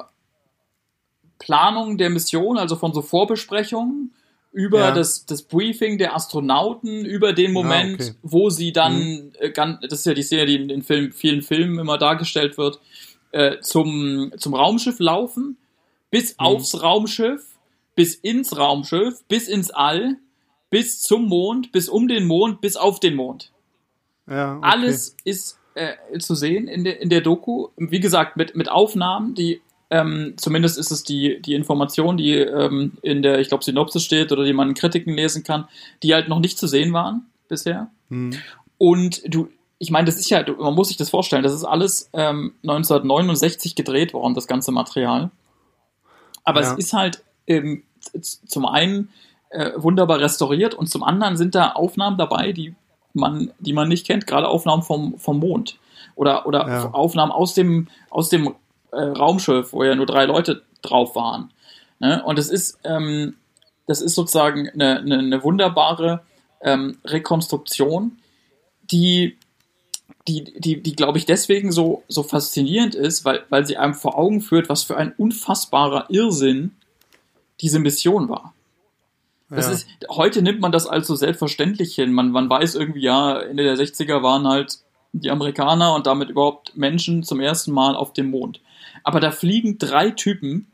Planung der Mission, also von so Vorbesprechungen, über ja. das, das Briefing der Astronauten, über den Moment, ja, okay. wo sie dann, mhm. äh, ganz, das ist ja die Szene, die in den Film, vielen Filmen immer dargestellt wird, äh, zum, zum Raumschiff laufen, bis mhm. aufs Raumschiff, bis ins Raumschiff, bis ins All, bis zum Mond, bis um den Mond, bis auf den Mond. Ja, okay. Alles ist äh, zu sehen in der, in der Doku. Wie gesagt, mit, mit Aufnahmen, die Ähm, zumindest ist es die, die Information, die ähm, in der, ich glaube, Synopsis steht oder die man in Kritiken lesen kann, die halt noch nicht zu sehen waren bisher. Hm. Und du, ich meine, das ist ja, man muss sich das vorstellen, das ist alles ähm, neunzehnhundertneunundsechzig gedreht worden, das ganze Material. Aber ja. es ist halt ähm, zum einen äh, wunderbar restauriert und zum anderen sind da Aufnahmen dabei, die man, die man nicht kennt, gerade Aufnahmen vom, vom Mond oder, oder ja. Aufnahmen aus dem, aus dem Raumschiff, wo ja nur drei Leute drauf waren. Ne? Und das ist, ähm, das ist sozusagen eine, eine, eine wunderbare ähm, Rekonstruktion, die, die, die, die glaube ich, deswegen so, so faszinierend ist, weil, weil sie einem vor Augen führt, was für ein unfassbarer Irrsinn diese Mission war. Das ja. ist, heute nimmt man das als so selbstverständlich hin. Man, man weiß irgendwie, ja, Ende der sechziger waren halt die Amerikaner und damit überhaupt Menschen zum ersten Mal auf dem Mond. Aber da fliegen drei Typen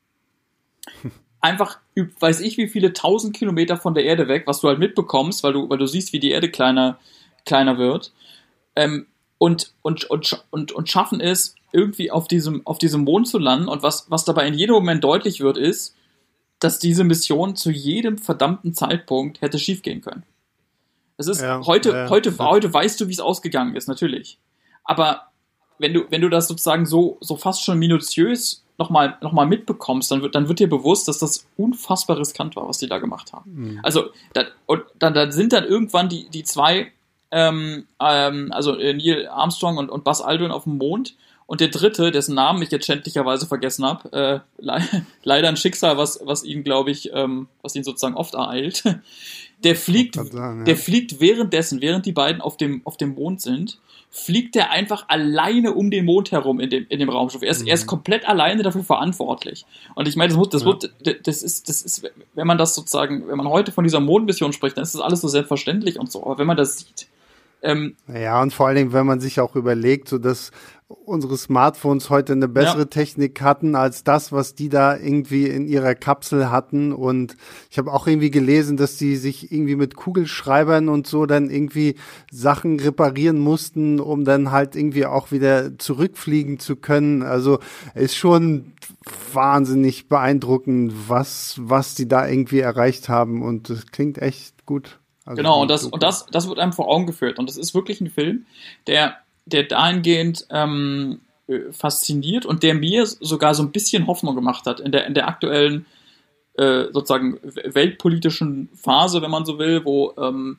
einfach, weiß ich wie viele tausend Kilometer von der Erde weg, was du halt mitbekommst, weil du, weil du siehst, wie die Erde kleiner, kleiner wird, ähm, und, und, und, und, und schaffen es, irgendwie auf diesem, auf diesem Mond zu landen. Und was, was dabei in jedem Moment deutlich wird, ist, dass diese Mission zu jedem verdammten Zeitpunkt hätte schiefgehen können. Es ist, ja, heute, ja, heute, ja. heute weißt du, wie es ausgegangen ist, natürlich. Aber wenn du, wenn du das sozusagen so, so fast schon minutiös nochmal, noch mal mitbekommst, dann wird, dann wird dir bewusst, dass das unfassbar riskant war, was die da gemacht haben. Mhm. Also, da, und dann, dann sind dann irgendwann die, die zwei, ähm, ähm, also Neil Armstrong und, und Buzz Aldrin auf dem Mond. Und der dritte, dessen Namen ich jetzt schändlicherweise vergessen habe, äh, le- leider ein Schicksal, was, was ihn, glaube ich, ähm, was ihn sozusagen oft ereilt, der fliegt, sagen, ja. der fliegt währenddessen, während die beiden auf dem, auf dem Mond sind, fliegt der einfach alleine um den Mond herum in dem, in dem Raumschiff. Er ist, mhm. er ist komplett alleine dafür verantwortlich. Und ich meine, das, muss, das, ja. wird, das ist, das ist, wenn man das sozusagen, wenn man heute von dieser Mondmission spricht, dann ist das alles so selbstverständlich und so. Aber wenn man das sieht, ähm,
ja, und vor allen Dingen, wenn man sich auch überlegt, so dass unsere Smartphones heute eine bessere ja. Technik hatten als das, was die da irgendwie in ihrer Kapsel hatten. Und ich habe auch irgendwie gelesen, dass die sich irgendwie mit Kugelschreibern und so dann irgendwie Sachen reparieren mussten, um dann halt irgendwie auch wieder zurückfliegen zu können. Also ist schon wahnsinnig beeindruckend, was, was die da irgendwie erreicht haben. Und das klingt echt gut.
Also genau, und das, und das, das wird einem vor Augen geführt. Und das ist wirklich ein Film, der, der dahingehend ähm, fasziniert und der mir sogar so ein bisschen Hoffnung gemacht hat in der, in der aktuellen äh, sozusagen weltpolitischen Phase, wenn man so will, wo, ähm,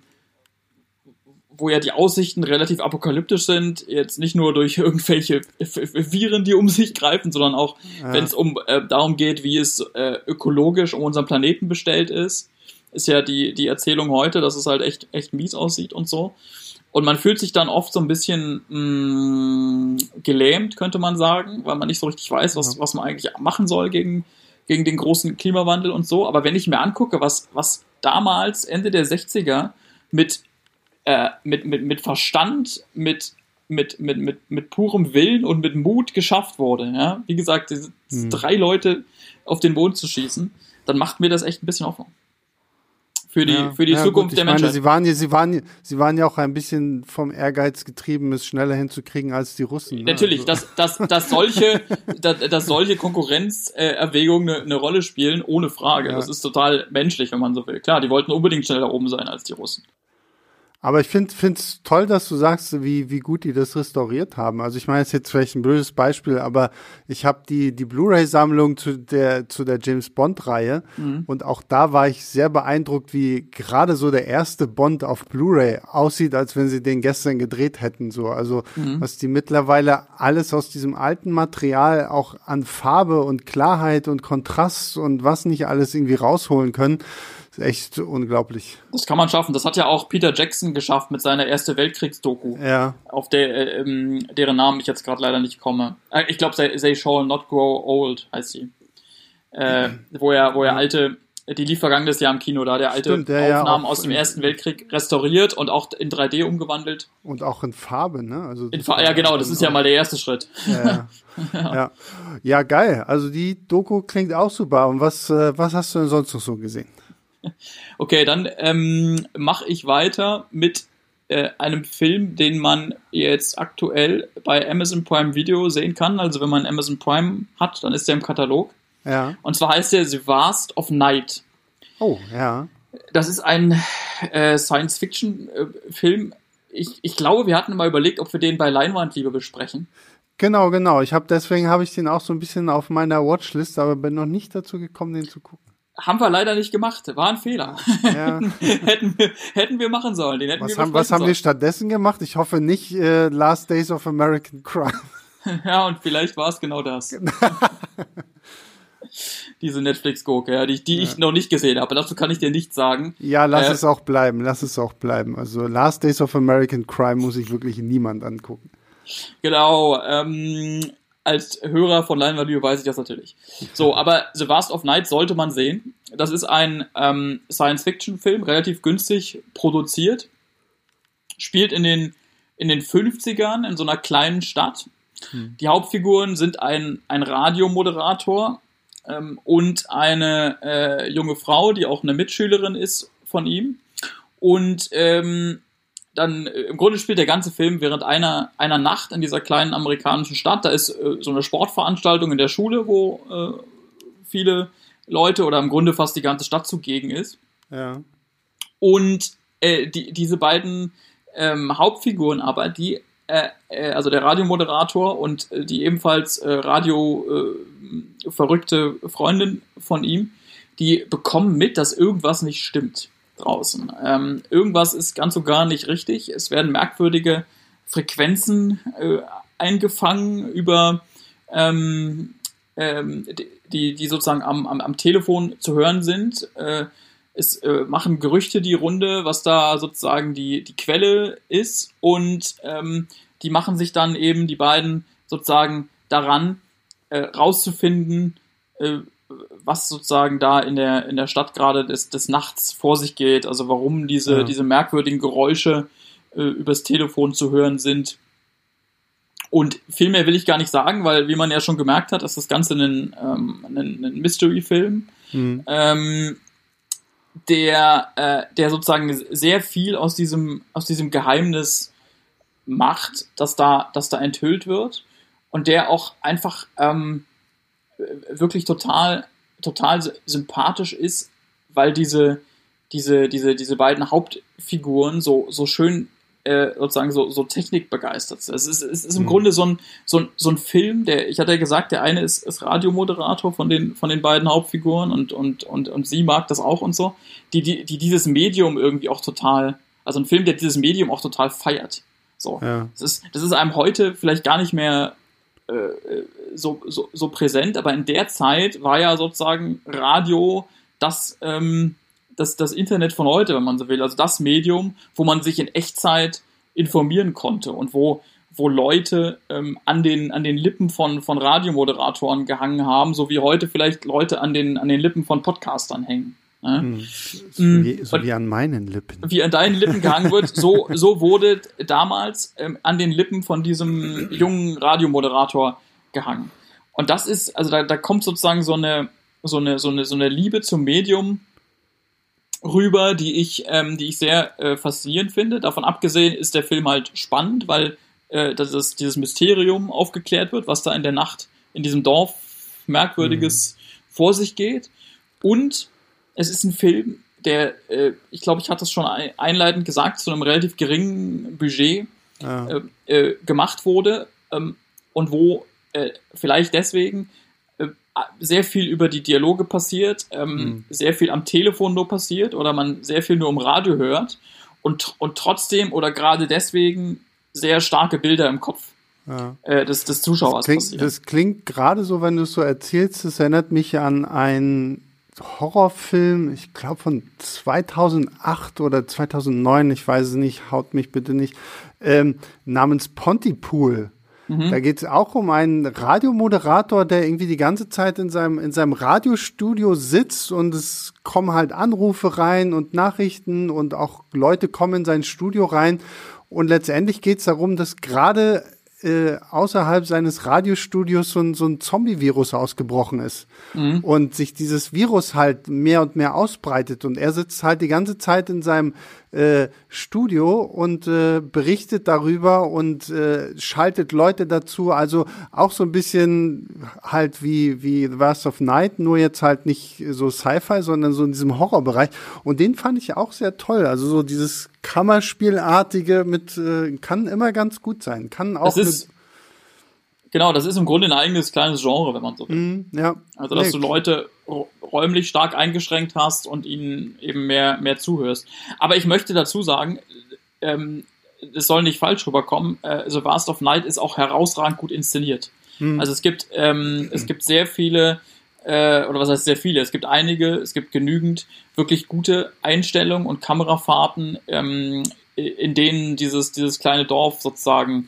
wo ja die Aussichten relativ apokalyptisch sind, jetzt nicht nur durch irgendwelche Viren, die um sich greifen, sondern auch, ja. wenn es um, äh, darum geht, wie es äh, ökologisch um unseren Planeten bestellt ist. Ist ja die, die Erzählung heute, dass es halt echt, echt mies aussieht und so. Und man fühlt sich dann oft so ein bisschen mh, gelähmt, könnte man sagen, weil man nicht so richtig weiß, was, was man eigentlich machen soll gegen, gegen den großen Klimawandel und so. Aber wenn ich mir angucke, was, was damals, Ende der sechziger, mit, äh, mit, mit, mit Verstand, mit, mit, mit, mit, mit purem Willen und mit Mut geschafft wurde, ja, wie gesagt, diese hm. drei Leute auf den Mond zu schießen, dann macht mir das echt ein bisschen Hoffnung. Für die, ja, für die ja, Zukunft gut, der
meine,
Menschheit.
Sie waren, ja, sie, waren, sie waren ja auch ein bisschen vom Ehrgeiz getrieben, es schneller hinzukriegen als die Russen. Ne?
Natürlich, also. dass, dass, dass solche, dass, dass solche Konkurrenzerwägungen eine, eine Rolle spielen, ohne Frage. Ja. Das ist total menschlich, wenn man so will. Klar, die wollten unbedingt schneller oben sein als die Russen.
Aber ich finde es toll, dass du sagst, wie wie gut die das restauriert haben. Also ich meine, es ist jetzt vielleicht ein blödes Beispiel, aber ich habe die die Blu-ray-Sammlung zu der zu der James-Bond-Reihe mhm. und auch da war ich sehr beeindruckt, wie gerade so der erste Bond auf Blu-ray aussieht, als wenn sie den gestern gedreht hätten. So, also mhm. was die mittlerweile alles aus diesem alten Material auch an Farbe und Klarheit und Kontrast und was nicht alles irgendwie rausholen können. Echt unglaublich.
Das kann man schaffen. Das hat ja auch Peter Jackson geschafft mit seiner Erste Weltkriegs-Doku.
Ja.
Auf der, äh, ähm, deren Namen ich jetzt gerade leider nicht komme. Äh, ich glaube, They, They Shall Not Grow Old heißt sie. Äh, mhm. Wo er, wo er alte, die lief vergangenes Jahr im Kino, da der alte Stimmt, ja, Aufnahmen ja, aus dem Ersten Weltkrieg restauriert und auch in drei D umgewandelt.
Und auch in Farbe, ne? Also
in Fa- ja, genau, das ist ja mal der erste Schritt.
Ja, ja. ja. ja, geil. Also die Doku klingt auch super. Und was, äh, was hast du denn sonst noch so gesehen?
Okay, dann ähm, mache ich weiter mit äh, einem Film, den man jetzt aktuell bei Amazon Prime Video sehen kann. Also wenn man Amazon Prime hat, dann ist der im Katalog.
Ja.
Und zwar heißt der The Vast of Night.
Oh, ja.
Das ist ein äh, Science-Fiction-Film. Ich, ich glaube, wir hatten mal überlegt, ob wir den bei Leinwandliebe besprechen.
Genau, genau. Ich habe deswegen habe ich den auch so ein bisschen auf meiner Watchlist, aber bin noch nicht dazu gekommen, den zu gucken.
Haben wir leider nicht gemacht. War ein Fehler. Ja. hätten, wir, hätten wir machen sollen. Den hätten
was
wir
haben, was haben wir stattdessen gemacht? Ich hoffe nicht äh, Last Days of American Crime.
Ja, und vielleicht war es genau das. Diese Netflix-Gurke, ja, die, die ja. ich noch nicht gesehen habe. Dazu kann ich dir nichts sagen.
Ja, lass
äh,
es auch bleiben. Lass es auch bleiben. Also Last Days of American Crime muss ich wirklich niemand angucken.
Genau. Ähm, als Hörer von Leinwand weiß ich das natürlich. So, aber The Vast of Night sollte man sehen. Das ist ein ähm, Science-Fiction-Film, relativ günstig produziert. Spielt in den, in den fünfzigern in so einer kleinen Stadt. Hm. Die Hauptfiguren sind ein, ein Radiomoderator ähm, und eine äh, junge Frau, die auch eine Mitschülerin ist von ihm. Und ähm, dann äh, im Grunde spielt der ganze Film während einer, einer Nacht in dieser kleinen amerikanischen Stadt. Da ist äh, so eine Sportveranstaltung in der Schule, wo äh, viele Leute oder im Grunde fast die ganze Stadt zugegen ist.
Ja.
Und äh, die, diese beiden ähm, Hauptfiguren aber, die, äh, äh, also der Radiomoderator und äh, die ebenfalls äh, Radio äh, verrückte Freundin von ihm, die bekommen mit, dass irgendwas nicht stimmt draußen. Ähm, irgendwas ist ganz und gar nicht richtig. Es werden merkwürdige Frequenzen äh, eingefangen über ähm, ähm, die, die sozusagen am, am, am Telefon zu hören sind. Äh, es äh, machen Gerüchte die Runde, was da sozusagen die, die Quelle ist, und ähm, die machen sich dann eben die beiden sozusagen daran, äh, rauszufinden, äh, was sozusagen da in der, in der Stadt gerade des, des Nachts vor sich geht, also warum diese,
ja.
diese merkwürdigen Geräusche äh, übers Telefon zu hören sind. Und viel mehr will ich gar nicht sagen, weil, wie man ja schon gemerkt hat, ist das Ganze ein, ähm, ein, ein Mystery-Film, mhm. ähm, der, äh, der sozusagen sehr viel aus diesem, aus diesem Geheimnis macht, das da, das da enthüllt wird, und der auch einfach ähm, wirklich total, total sympathisch ist, weil diese, diese, diese, diese beiden Hauptfiguren so, so schön äh, sozusagen so, so technikbegeistert sind. Es ist, es ist im mhm. Grunde so ein, so, ein, so ein Film, der, ich hatte ja gesagt, der eine ist, ist Radiomoderator von den, von den beiden Hauptfiguren, und, und, und, und sie mag das auch und so, die, die, die dieses Medium irgendwie auch total, also ein Film, der dieses Medium auch total feiert. So. Ja. Das ist, das ist einem heute vielleicht gar nicht mehr So, so, so präsent, aber in der Zeit war ja sozusagen Radio das, ähm, das, das Internet von heute, wenn man so will, also das Medium, wo man sich in Echtzeit informieren konnte und wo, wo Leute ähm, an, den, an den Lippen von, von Radiomoderatoren gehangen haben, so wie heute vielleicht Leute an den, an den Lippen von Podcastern hängen. Ne?
Hm. So, wie, so wie an meinen Lippen.
Wie an deinen Lippen gehangen wird, so, so wurde damals ähm, an den Lippen von diesem jungen Radiomoderator gehangen. Und das ist, also da, da kommt sozusagen so eine, so eine, so eine, so eine Liebe zum Medium rüber, die ich, ähm, die ich sehr äh, faszinierend finde. Davon abgesehen ist der Film halt spannend, weil äh, das ist, dieses Mysterium aufgeklärt wird, was da in der Nacht in diesem Dorf Merkwürdiges mhm. vor sich geht. Und es ist ein Film, der, äh, ich glaube, ich hatte es schon einleitend gesagt, zu einem relativ geringen Budget ja. äh, äh, gemacht wurde, ähm, und wo äh, vielleicht deswegen äh, sehr viel über die Dialoge passiert, ähm, mhm. sehr viel am Telefon nur passiert oder man sehr viel nur im Radio hört und, und trotzdem oder gerade deswegen sehr starke Bilder im Kopf ja. äh, des, des Zuschauers
das klingt,
passieren.
Das klingt gerade so, wenn du es so erzählst, das erinnert mich an ein Horrorfilm, ich glaube von zweitausendacht oder zweitausendneun, ich weiß es nicht, haut mich bitte nicht, ähm, namens Pontypool. Mhm. Da geht es auch um einen Radiomoderator, der irgendwie die ganze Zeit in seinem, in seinem Radiostudio sitzt, und es kommen halt Anrufe rein und Nachrichten und auch Leute kommen in sein Studio rein, und letztendlich geht es darum, dass gerade äh, außerhalb seines Radiostudios so ein, so ein Zombie-Virus ausgebrochen ist mhm. und sich dieses Virus halt mehr und mehr ausbreitet, und er sitzt halt die ganze Zeit in seinem äh, Studio und äh, berichtet darüber und äh, schaltet Leute dazu, also auch so ein bisschen halt wie wie The Vast of Night, nur jetzt halt nicht so Sci-Fi, sondern so in diesem Horrorbereich, und den fand ich auch sehr toll, also so dieses Kammerspielartige mit äh, kann immer ganz gut sein, kann auch
das ist, genau, das ist im Grunde ein eigenes kleines Genre, wenn man so will.
Mm, ja.
Also, dass
nee.
du Leute räumlich stark eingeschränkt hast und ihnen eben mehr, mehr zuhörst. Aber ich möchte dazu sagen, ähm, es soll nicht falsch rüberkommen, äh, The Vast of Night ist auch herausragend gut inszeniert. Mm. Also es gibt, ähm, es gibt sehr viele, äh, oder was heißt sehr viele, es gibt einige, es gibt genügend wirklich gute Einstellungen und Kamerafahrten, ähm, in denen dieses, dieses kleine Dorf sozusagen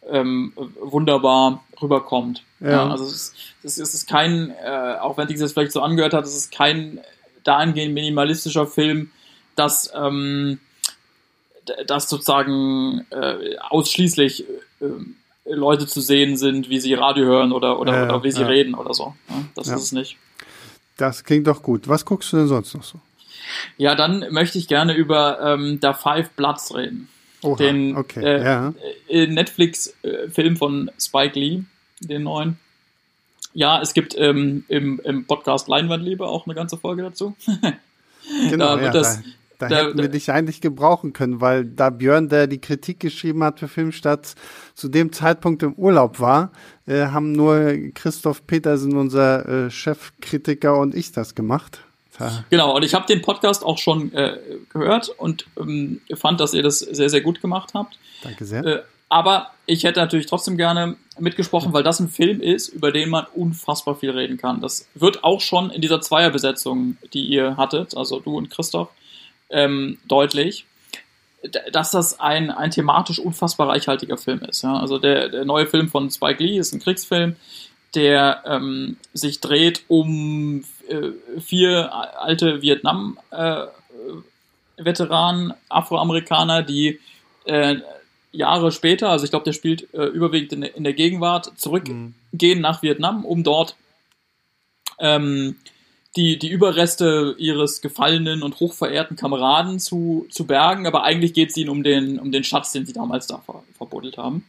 ähm, wunderbar rüberkommt.
Ja.
Ja, also es ist, es ist kein, äh, auch wenn sich das vielleicht so angehört hat, es ist kein dahingehend minimalistischer Film, dass, ähm, dass sozusagen äh, ausschließlich äh, Leute zu sehen sind, wie sie Radio hören oder, oder,
ja,
oder wie sie
ja.
reden oder so. Ja, das
ja.
ist es nicht.
Das klingt doch gut. Was guckst du denn sonst noch so?
Ja, dann möchte ich gerne über ähm, The Five Bloods reden.
Oha,
den
okay,
äh,
ja.
Netflix-Film von Spike Lee, den neuen. Ja, es gibt ähm, im, im Podcast Leinwandliebe auch eine ganze Folge dazu.
Genau,
da
ja,
das,
da, da,
da,
hätten wir dich eigentlich gebrauchen können, weil da Björn, der die Kritik geschrieben hat für Filmstadt, zu dem Zeitpunkt im Urlaub war, äh, haben nur Christoph Petersen, unser äh, Chefkritiker, und ich das gemacht. Da.
Genau, und ich habe den Podcast auch schon äh, gehört und ähm, fand, dass ihr das sehr, sehr gut gemacht habt.
Danke sehr.
Äh, aber ich hätte natürlich trotzdem gerne mitgesprochen, weil das ein Film ist, über den man unfassbar viel reden kann. Das wird auch schon in dieser Zweierbesetzung, die ihr hattet, also du und Christoph, ähm, deutlich, dass das ein, ein thematisch unfassbar reichhaltiger Film ist. Ja? Also der, der neue Film von Spike Lee ist ein Kriegsfilm, der ähm, sich dreht um äh, vier alte Vietnam-Veteranen, äh, Afroamerikaner, die äh, Jahre später, also ich glaube, der spielt äh, überwiegend in, in der Gegenwart, zurückgehen mhm. nach Vietnam, um dort ähm, die, die Überreste ihres gefallenen und hochverehrten Kameraden zu, zu bergen, aber eigentlich geht es ihnen um den, um den Schatz, den sie damals da ver, verbuddelt haben.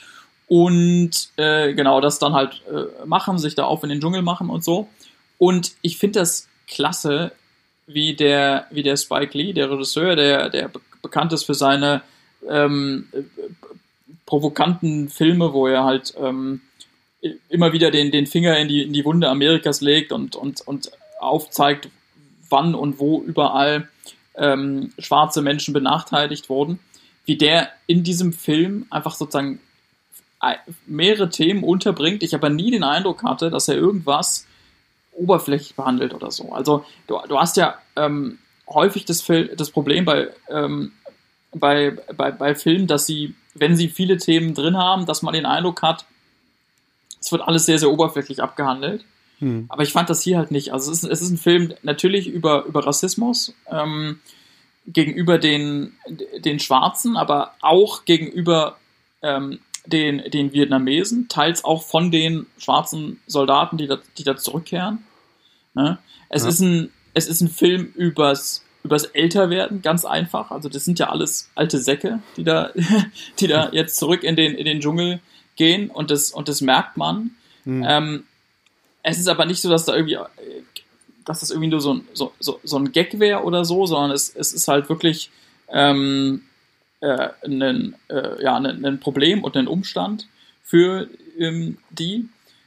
Und äh, genau, das dann halt äh, machen, sich da auf in den Dschungel machen und so. Und ich finde das klasse, wie der, wie der Spike Lee, der Regisseur, der, der be- bekannt ist für seine ähm, äh, provokanten Filme, wo er halt ähm, immer wieder den, den Finger in die, in die Wunde Amerikas legt und, und, und aufzeigt, wann und wo überall ähm, schwarze Menschen benachteiligt wurden, wie der in diesem Film einfach sozusagen mehrere Themen unterbringt. Ich aber nie den Eindruck hatte, dass er irgendwas oberflächlich behandelt oder so. Also du, du hast ja ähm, häufig das, das Problem bei, ähm, bei, bei, bei Filmen, dass sie, wenn sie viele Themen drin haben, dass man den Eindruck hat, es wird alles sehr, sehr oberflächlich abgehandelt. Hm. Aber ich fand das hier halt nicht. Also es ist, es ist ein Film natürlich über, über Rassismus ähm, gegenüber den, den Schwarzen, aber auch gegenüber ähm, Den, den Vietnamesen, teils auch von den schwarzen Soldaten, die da, die da zurückkehren. Ne? Es, ja. ist ein, es ist ein Film übers, übers Älterwerden, ganz einfach. Also das sind ja alles alte Säcke, die da, die da jetzt zurück in den, in den Dschungel gehen, und das, und das merkt man. Mhm. Ähm, es ist aber nicht so, dass da irgendwie, dass das irgendwie nur so ein, so, so, so ein Gag wäre oder so, sondern es, es ist halt wirklich ähm, Äh, ein, äh, ja, ein Problem und ein Umstand für ähm, die.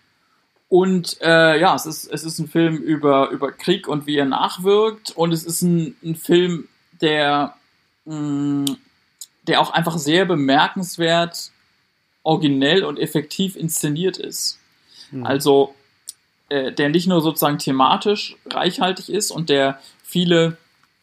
Und äh, ja, es ist, es ist ein Film über, über Krieg und wie er nachwirkt, und es ist ein, ein Film, der, mh, der auch einfach sehr bemerkenswert, originell und effektiv inszeniert ist. Mhm. Also äh, der nicht nur sozusagen thematisch reichhaltig ist und der viele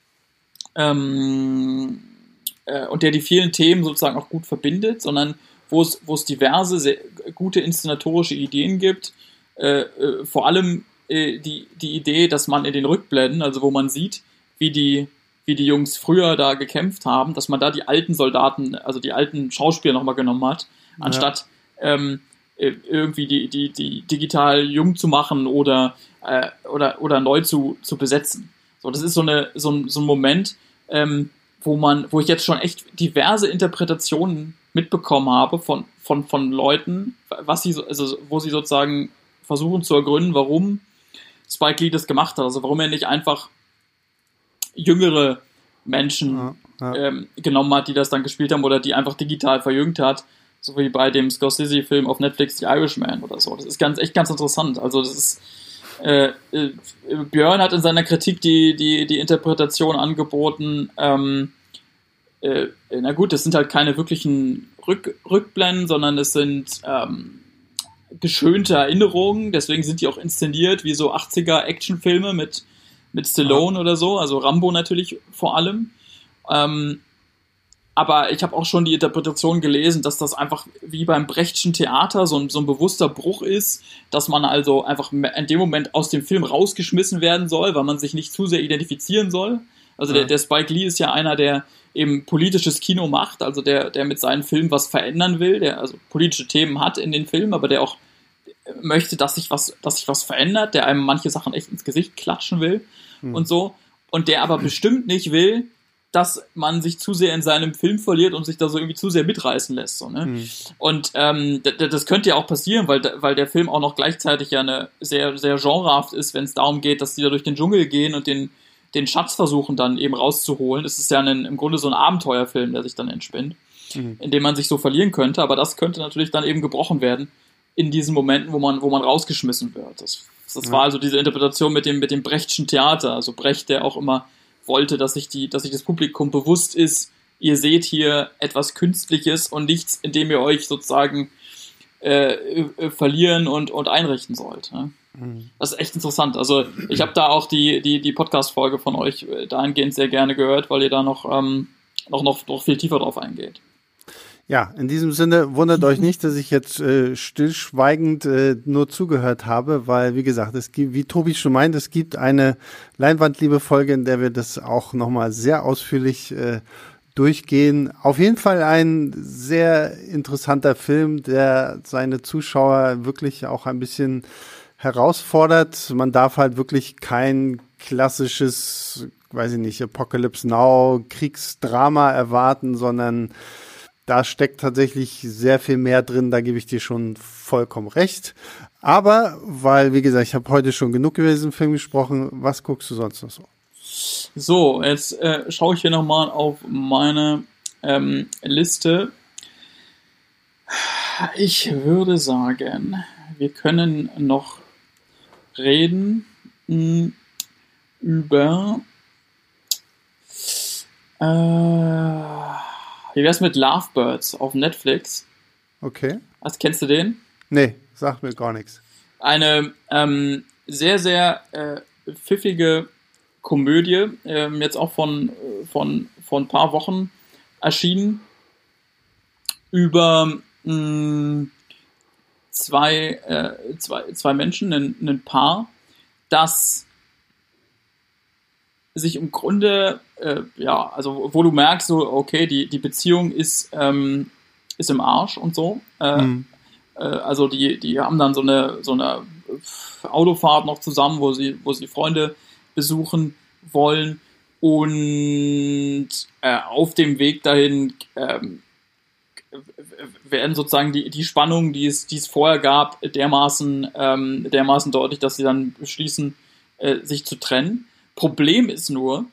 ähm, und der die vielen Themen sozusagen auch gut verbindet, sondern wo es, wo es diverse, sehr gute inszenatorische Ideen gibt. Äh, äh, vor allem äh, die, die Idee, dass man in den Rückblenden, also wo man sieht, wie die, wie die Jungs früher da gekämpft haben, dass man da die alten Soldaten, also die alten Schauspieler nochmal genommen hat, ja. anstatt ähm, irgendwie die, die, die digital jung zu machen oder, äh, oder, oder neu zu, zu besetzen. So, das ist so, eine, so, ein, so ein Moment, ähm, wo man, wo ich jetzt schon echt diverse Interpretationen mitbekommen habe von, von, von Leuten, was sie, also wo sie sozusagen versuchen zu ergründen, warum Spike Lee das gemacht hat. Also warum er nicht einfach jüngere Menschen ja, ja. Ähm, genommen hat, die das dann gespielt haben, oder die einfach digital verjüngt hat, so wie bei dem Scorsese-Film auf Netflix The Irishman oder so. Das ist ganz, echt ganz interessant. Also das ist Äh, äh, Björn hat in seiner Kritik die, die, die Interpretation angeboten, ähm, äh, na gut, das sind halt keine wirklichen Rück, Rückblenden, sondern es sind ähm, geschönte Erinnerungen, deswegen sind die auch inszeniert wie so achtziger Actionfilme mit, mit Stallone ja. oder so, also Rambo natürlich vor allem. Ähm, aber ich habe auch schon die Interpretation gelesen, dass das einfach wie beim Brechtschen Theater so ein, so ein bewusster Bruch ist, dass man also einfach in dem Moment aus dem Film rausgeschmissen werden soll, weil man sich nicht zu sehr identifizieren soll. Also ja. der, der Spike Lee ist ja einer, der eben politisches Kino macht, also der, der mit seinen Filmen was verändern will, der also politische Themen hat in den Filmen, aber der auch möchte, dass sich was, dass sich was verändert, der einem manche Sachen echt ins Gesicht klatschen will hm. und so. Und der aber bestimmt nicht will, dass man sich zu sehr in seinem Film verliert und sich da so irgendwie zu sehr mitreißen lässt. So, ne? Mhm. Und ähm, d- d- das könnte ja auch passieren, weil, d- weil der Film auch noch gleichzeitig ja eine sehr, sehr genrehaft ist, wenn es darum geht, dass die da durch den Dschungel gehen und den, den Schatz versuchen dann eben rauszuholen. Es ist ja ein, im Grunde so ein Abenteuerfilm, der sich dann entspinnt, mhm. in dem man sich so verlieren könnte, aber das könnte natürlich dann eben gebrochen werden in diesen Momenten, wo man, wo man rausgeschmissen wird. Das, das ja. war also diese Interpretation mit dem, mit dem Brechtschen Theater, also Brecht, der auch immer wollte, dass sich die, dass sich das Publikum bewusst ist, ihr seht hier etwas Künstliches und nichts, in dem ihr euch sozusagen äh, äh, verlieren und, und einrichten sollt. Ne? Mhm. Das ist echt interessant. Also ich habe da auch die, die, die Podcast-Folge von euch dahingehend sehr gerne gehört, weil ihr da noch, ähm, noch, noch, noch viel tiefer drauf eingeht.
Ja, in diesem Sinne wundert euch nicht, dass ich jetzt äh, stillschweigend äh, nur zugehört habe, weil, wie gesagt, es gibt, wie Tobi schon meint, es gibt eine Leinwandliebe-Folge, in der wir das auch nochmal sehr ausführlich äh, durchgehen. Auf jeden Fall ein sehr interessanter Film, der seine Zuschauer wirklich auch ein bisschen herausfordert. Man darf halt wirklich kein klassisches, weiß ich nicht, Apocalypse Now, Kriegsdrama erwarten, sondern da steckt tatsächlich sehr viel mehr drin, da gebe ich dir schon vollkommen recht. Aber, weil, wie gesagt, ich habe heute schon genug über diesen Film gesprochen, was guckst du sonst noch so?
So, jetzt äh, schaue ich hier nochmal auf meine ähm, Liste. Ich würde sagen, wir können noch reden mh, über äh, wie wär's mit Lovebirds auf Netflix?
Okay.
Was, kennst du den?
Nee, sagt mir gar nichts.
Eine ähm, sehr, sehr äh, pfiffige Komödie, ähm, jetzt auch von, von, von ein paar Wochen erschienen, über mh, zwei, äh, zwei, zwei Menschen, ein, ein Paar, das sich im Grunde, äh, ja, also wo du merkst, so, okay, die, die Beziehung ist, ähm, ist im Arsch und so. Äh, mhm. äh, also die, die haben dann so eine, so eine Autofahrt noch zusammen, wo sie, wo sie Freunde besuchen wollen und äh, auf dem Weg dahin ähm, werden sozusagen die, die Spannungen, die es, die es vorher gab, dermaßen, ähm, dermaßen deutlich, dass sie dann beschließen, äh, sich zu trennen. Problem ist nur,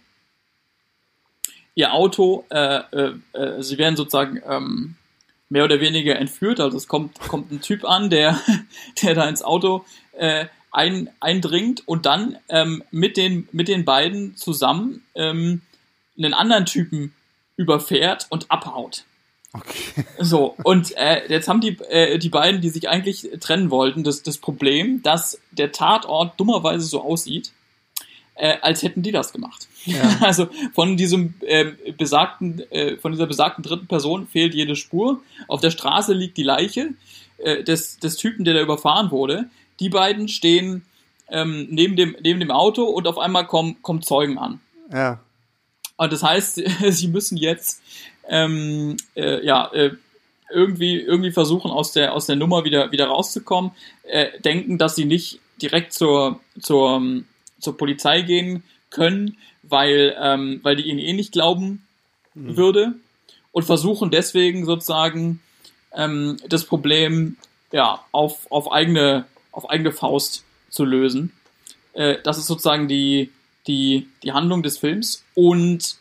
ihr Auto, äh, äh, äh, sie werden sozusagen ähm, mehr oder weniger entführt, also es kommt, kommt ein Typ an, der, der da ins Auto äh, ein, eindringt und dann ähm, mit, den, mit den beiden zusammen ähm, einen anderen Typen überfährt und abhaut.
Okay.
So, und äh, jetzt haben die, äh, die beiden, die sich eigentlich trennen wollten, das, das Problem, dass der Tatort dummerweise so aussieht, Äh, als hätten die das gemacht. Ja. Also von diesem äh, besagten, äh, von dieser besagten dritten Person fehlt jede Spur. Auf der Straße liegt die Leiche äh, des, des Typen, der da überfahren wurde. Die beiden stehen ähm, neben dem, neben dem Auto und auf einmal kommen, kommen Zeugen an.
Ja.
Und das heißt, sie müssen jetzt ähm, äh, ja, äh, irgendwie, irgendwie versuchen, aus der, aus der Nummer wieder, wieder rauszukommen, äh, denken, dass sie nicht direkt zur, zur zur Polizei gehen können, weil, ähm, weil die ihnen eh nicht glauben mhm. würde und versuchen deswegen sozusagen ähm, das Problem ja, auf, auf, eigene, auf eigene Faust zu lösen. Äh, das ist sozusagen die, die, die Handlung des Films und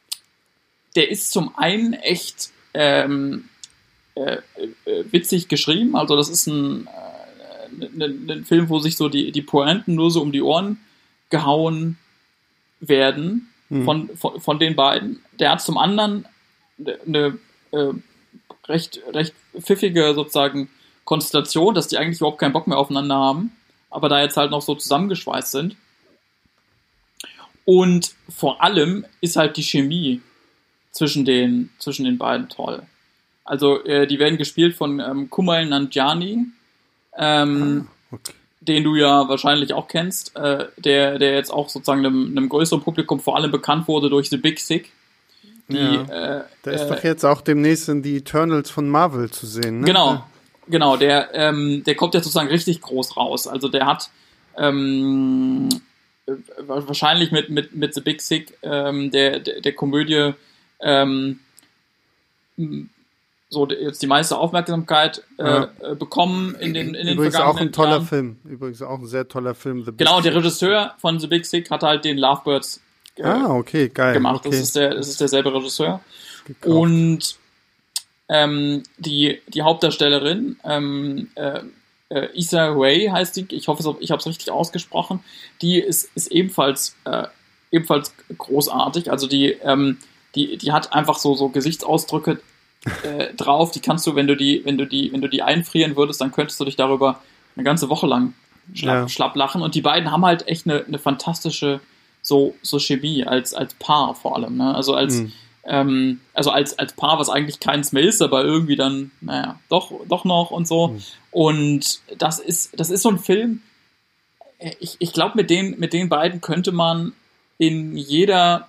der ist zum einen echt ähm, äh, äh, witzig geschrieben, also das ist ein, äh, ein, ein Film, wo sich so die, die Pointen nur so um die Ohren gehauen werden mhm. von, von, von den beiden. Der hat zum anderen eine äh, recht, recht pfiffige sozusagen Konstellation, dass die eigentlich überhaupt keinen Bock mehr aufeinander haben, aber da jetzt halt noch so zusammengeschweißt sind. Und vor allem ist halt die Chemie zwischen den, zwischen den beiden toll. Also äh, die werden gespielt von ähm, Kumail Nanjiani, ähm, ah, okay. den du ja wahrscheinlich auch kennst, äh, der, der jetzt auch sozusagen einem, einem größeren Publikum vor allem bekannt wurde durch The Big Sick. Die,
ja.
äh,
der ist
äh,
doch jetzt auch demnächst in die Eternals von Marvel zu sehen, ne?
Genau,
ja.
genau, der, ähm, der kommt ja sozusagen richtig groß raus. Also der hat ähm, wahrscheinlich mit, mit, mit The Big Sick ähm, der, der, der Komödie ähm, so jetzt die meiste Aufmerksamkeit äh, ja. bekommen in den, in den
Übrigens
vergangenen
auch ein toller
Jahren.
Film. Übrigens auch ein sehr toller Film.
The genau, Big der Sick. Regisseur von The Big Sick hat halt den Lovebirds äh,
ah, okay, geil.
gemacht.
Okay.
Das ist der, das ist derselbe Regisseur. Gekauft. Und ähm, die, die Hauptdarstellerin, ähm, äh, äh, Issa Rae heißt die, ich hoffe, ich habe es richtig ausgesprochen, die ist, ist ebenfalls, äh, ebenfalls großartig. Also die, ähm, die, die hat einfach so, so Gesichtsausdrücke äh, drauf, die kannst du, wenn du die, wenn du die, wenn du die einfrieren würdest, dann könntest du dich darüber eine ganze Woche lang schlapp, ja. schlapp lachen. Und die beiden haben halt echt eine, eine fantastische so, so Chemie als, als Paar vor allem, ne? Also als, mhm. ähm, also als, als Paar, was eigentlich keins mehr ist, aber irgendwie dann, naja, doch, doch noch und so. Mhm. Und das ist, das ist so ein Film, ich, ich glaube, mit den, mit den beiden könnte man in jeder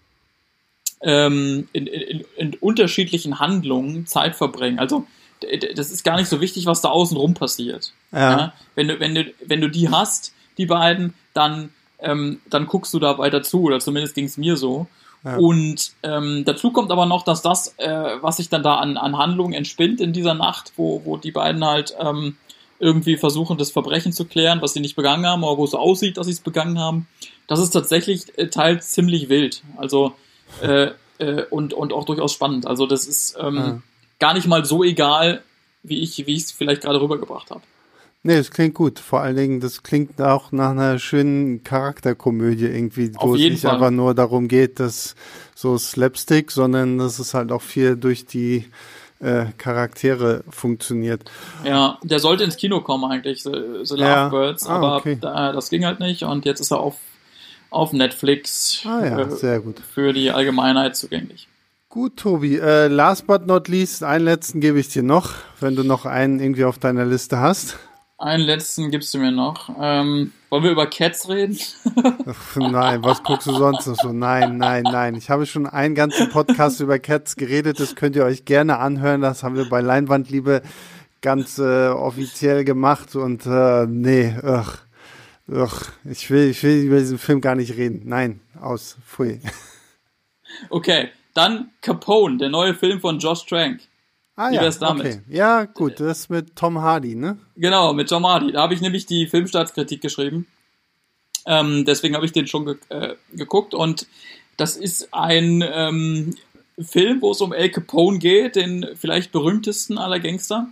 In, in, in, in unterschiedlichen Handlungen Zeit verbringen. Also das ist gar nicht so wichtig, was da außen rum passiert. Ja. Ja? Wenn du, wenn du, wenn du die hast, die beiden, dann, ähm, dann guckst du da weiter zu, oder zumindest ging es mir so. Ja. Und ähm, dazu kommt aber noch, dass das, äh, was sich dann da an, an Handlungen entspinnt in dieser Nacht, wo, wo die beiden halt ähm, irgendwie versuchen, das Verbrechen zu klären, was sie nicht begangen haben, aber wo es so aussieht, dass sie es begangen haben, das ist tatsächlich äh, teils ziemlich wild. Also Äh, äh, und, und auch durchaus spannend. Also das ist ähm, ja. gar nicht mal so egal, wie ich wie ich es vielleicht gerade rübergebracht habe.
Nee, das klingt gut. Vor allen Dingen, das klingt auch nach einer schönen Charakterkomödie irgendwie, wo es nicht Fall. einfach nur darum geht, dass so Slapstick, sondern dass es halt auch viel durch die äh, Charaktere funktioniert.
Ja, der sollte ins Kino kommen eigentlich, The, The
ja.
Lovebirds, ah, aber okay. da, das ging halt nicht und jetzt ist er auf auf Netflix
ah, ja, sehr gut.
für die Allgemeinheit zugänglich.
Gut, Tobi. Äh, last but not least, einen letzten gebe ich dir noch, wenn du noch einen irgendwie auf deiner Liste hast.
Einen letzten gibst du mir noch. Ähm, wollen wir über Cats reden?
Ach, nein, was guckst du sonst noch so? Nein, nein, nein. Ich habe schon einen ganzen Podcast über Cats geredet, das könnt ihr euch gerne anhören. Das haben wir bei Leinwandliebe ganz äh, offiziell gemacht und äh, nee, ach. Ach, ich will, ich will über diesen Film gar nicht reden. Nein, aus. Pfui.
Okay, dann Capone, der neue Film von Josh Trank.
Ah Wie ja, damit? Okay. Ja, gut, das ist mit Tom Hardy, ne?
Genau, mit Tom Hardy. Da habe ich nämlich die Filmstartskritik geschrieben. Ähm, deswegen habe ich den schon ge- äh, geguckt. Und das ist ein ähm, Film, wo es um Al Capone geht, den vielleicht berühmtesten aller Gangster.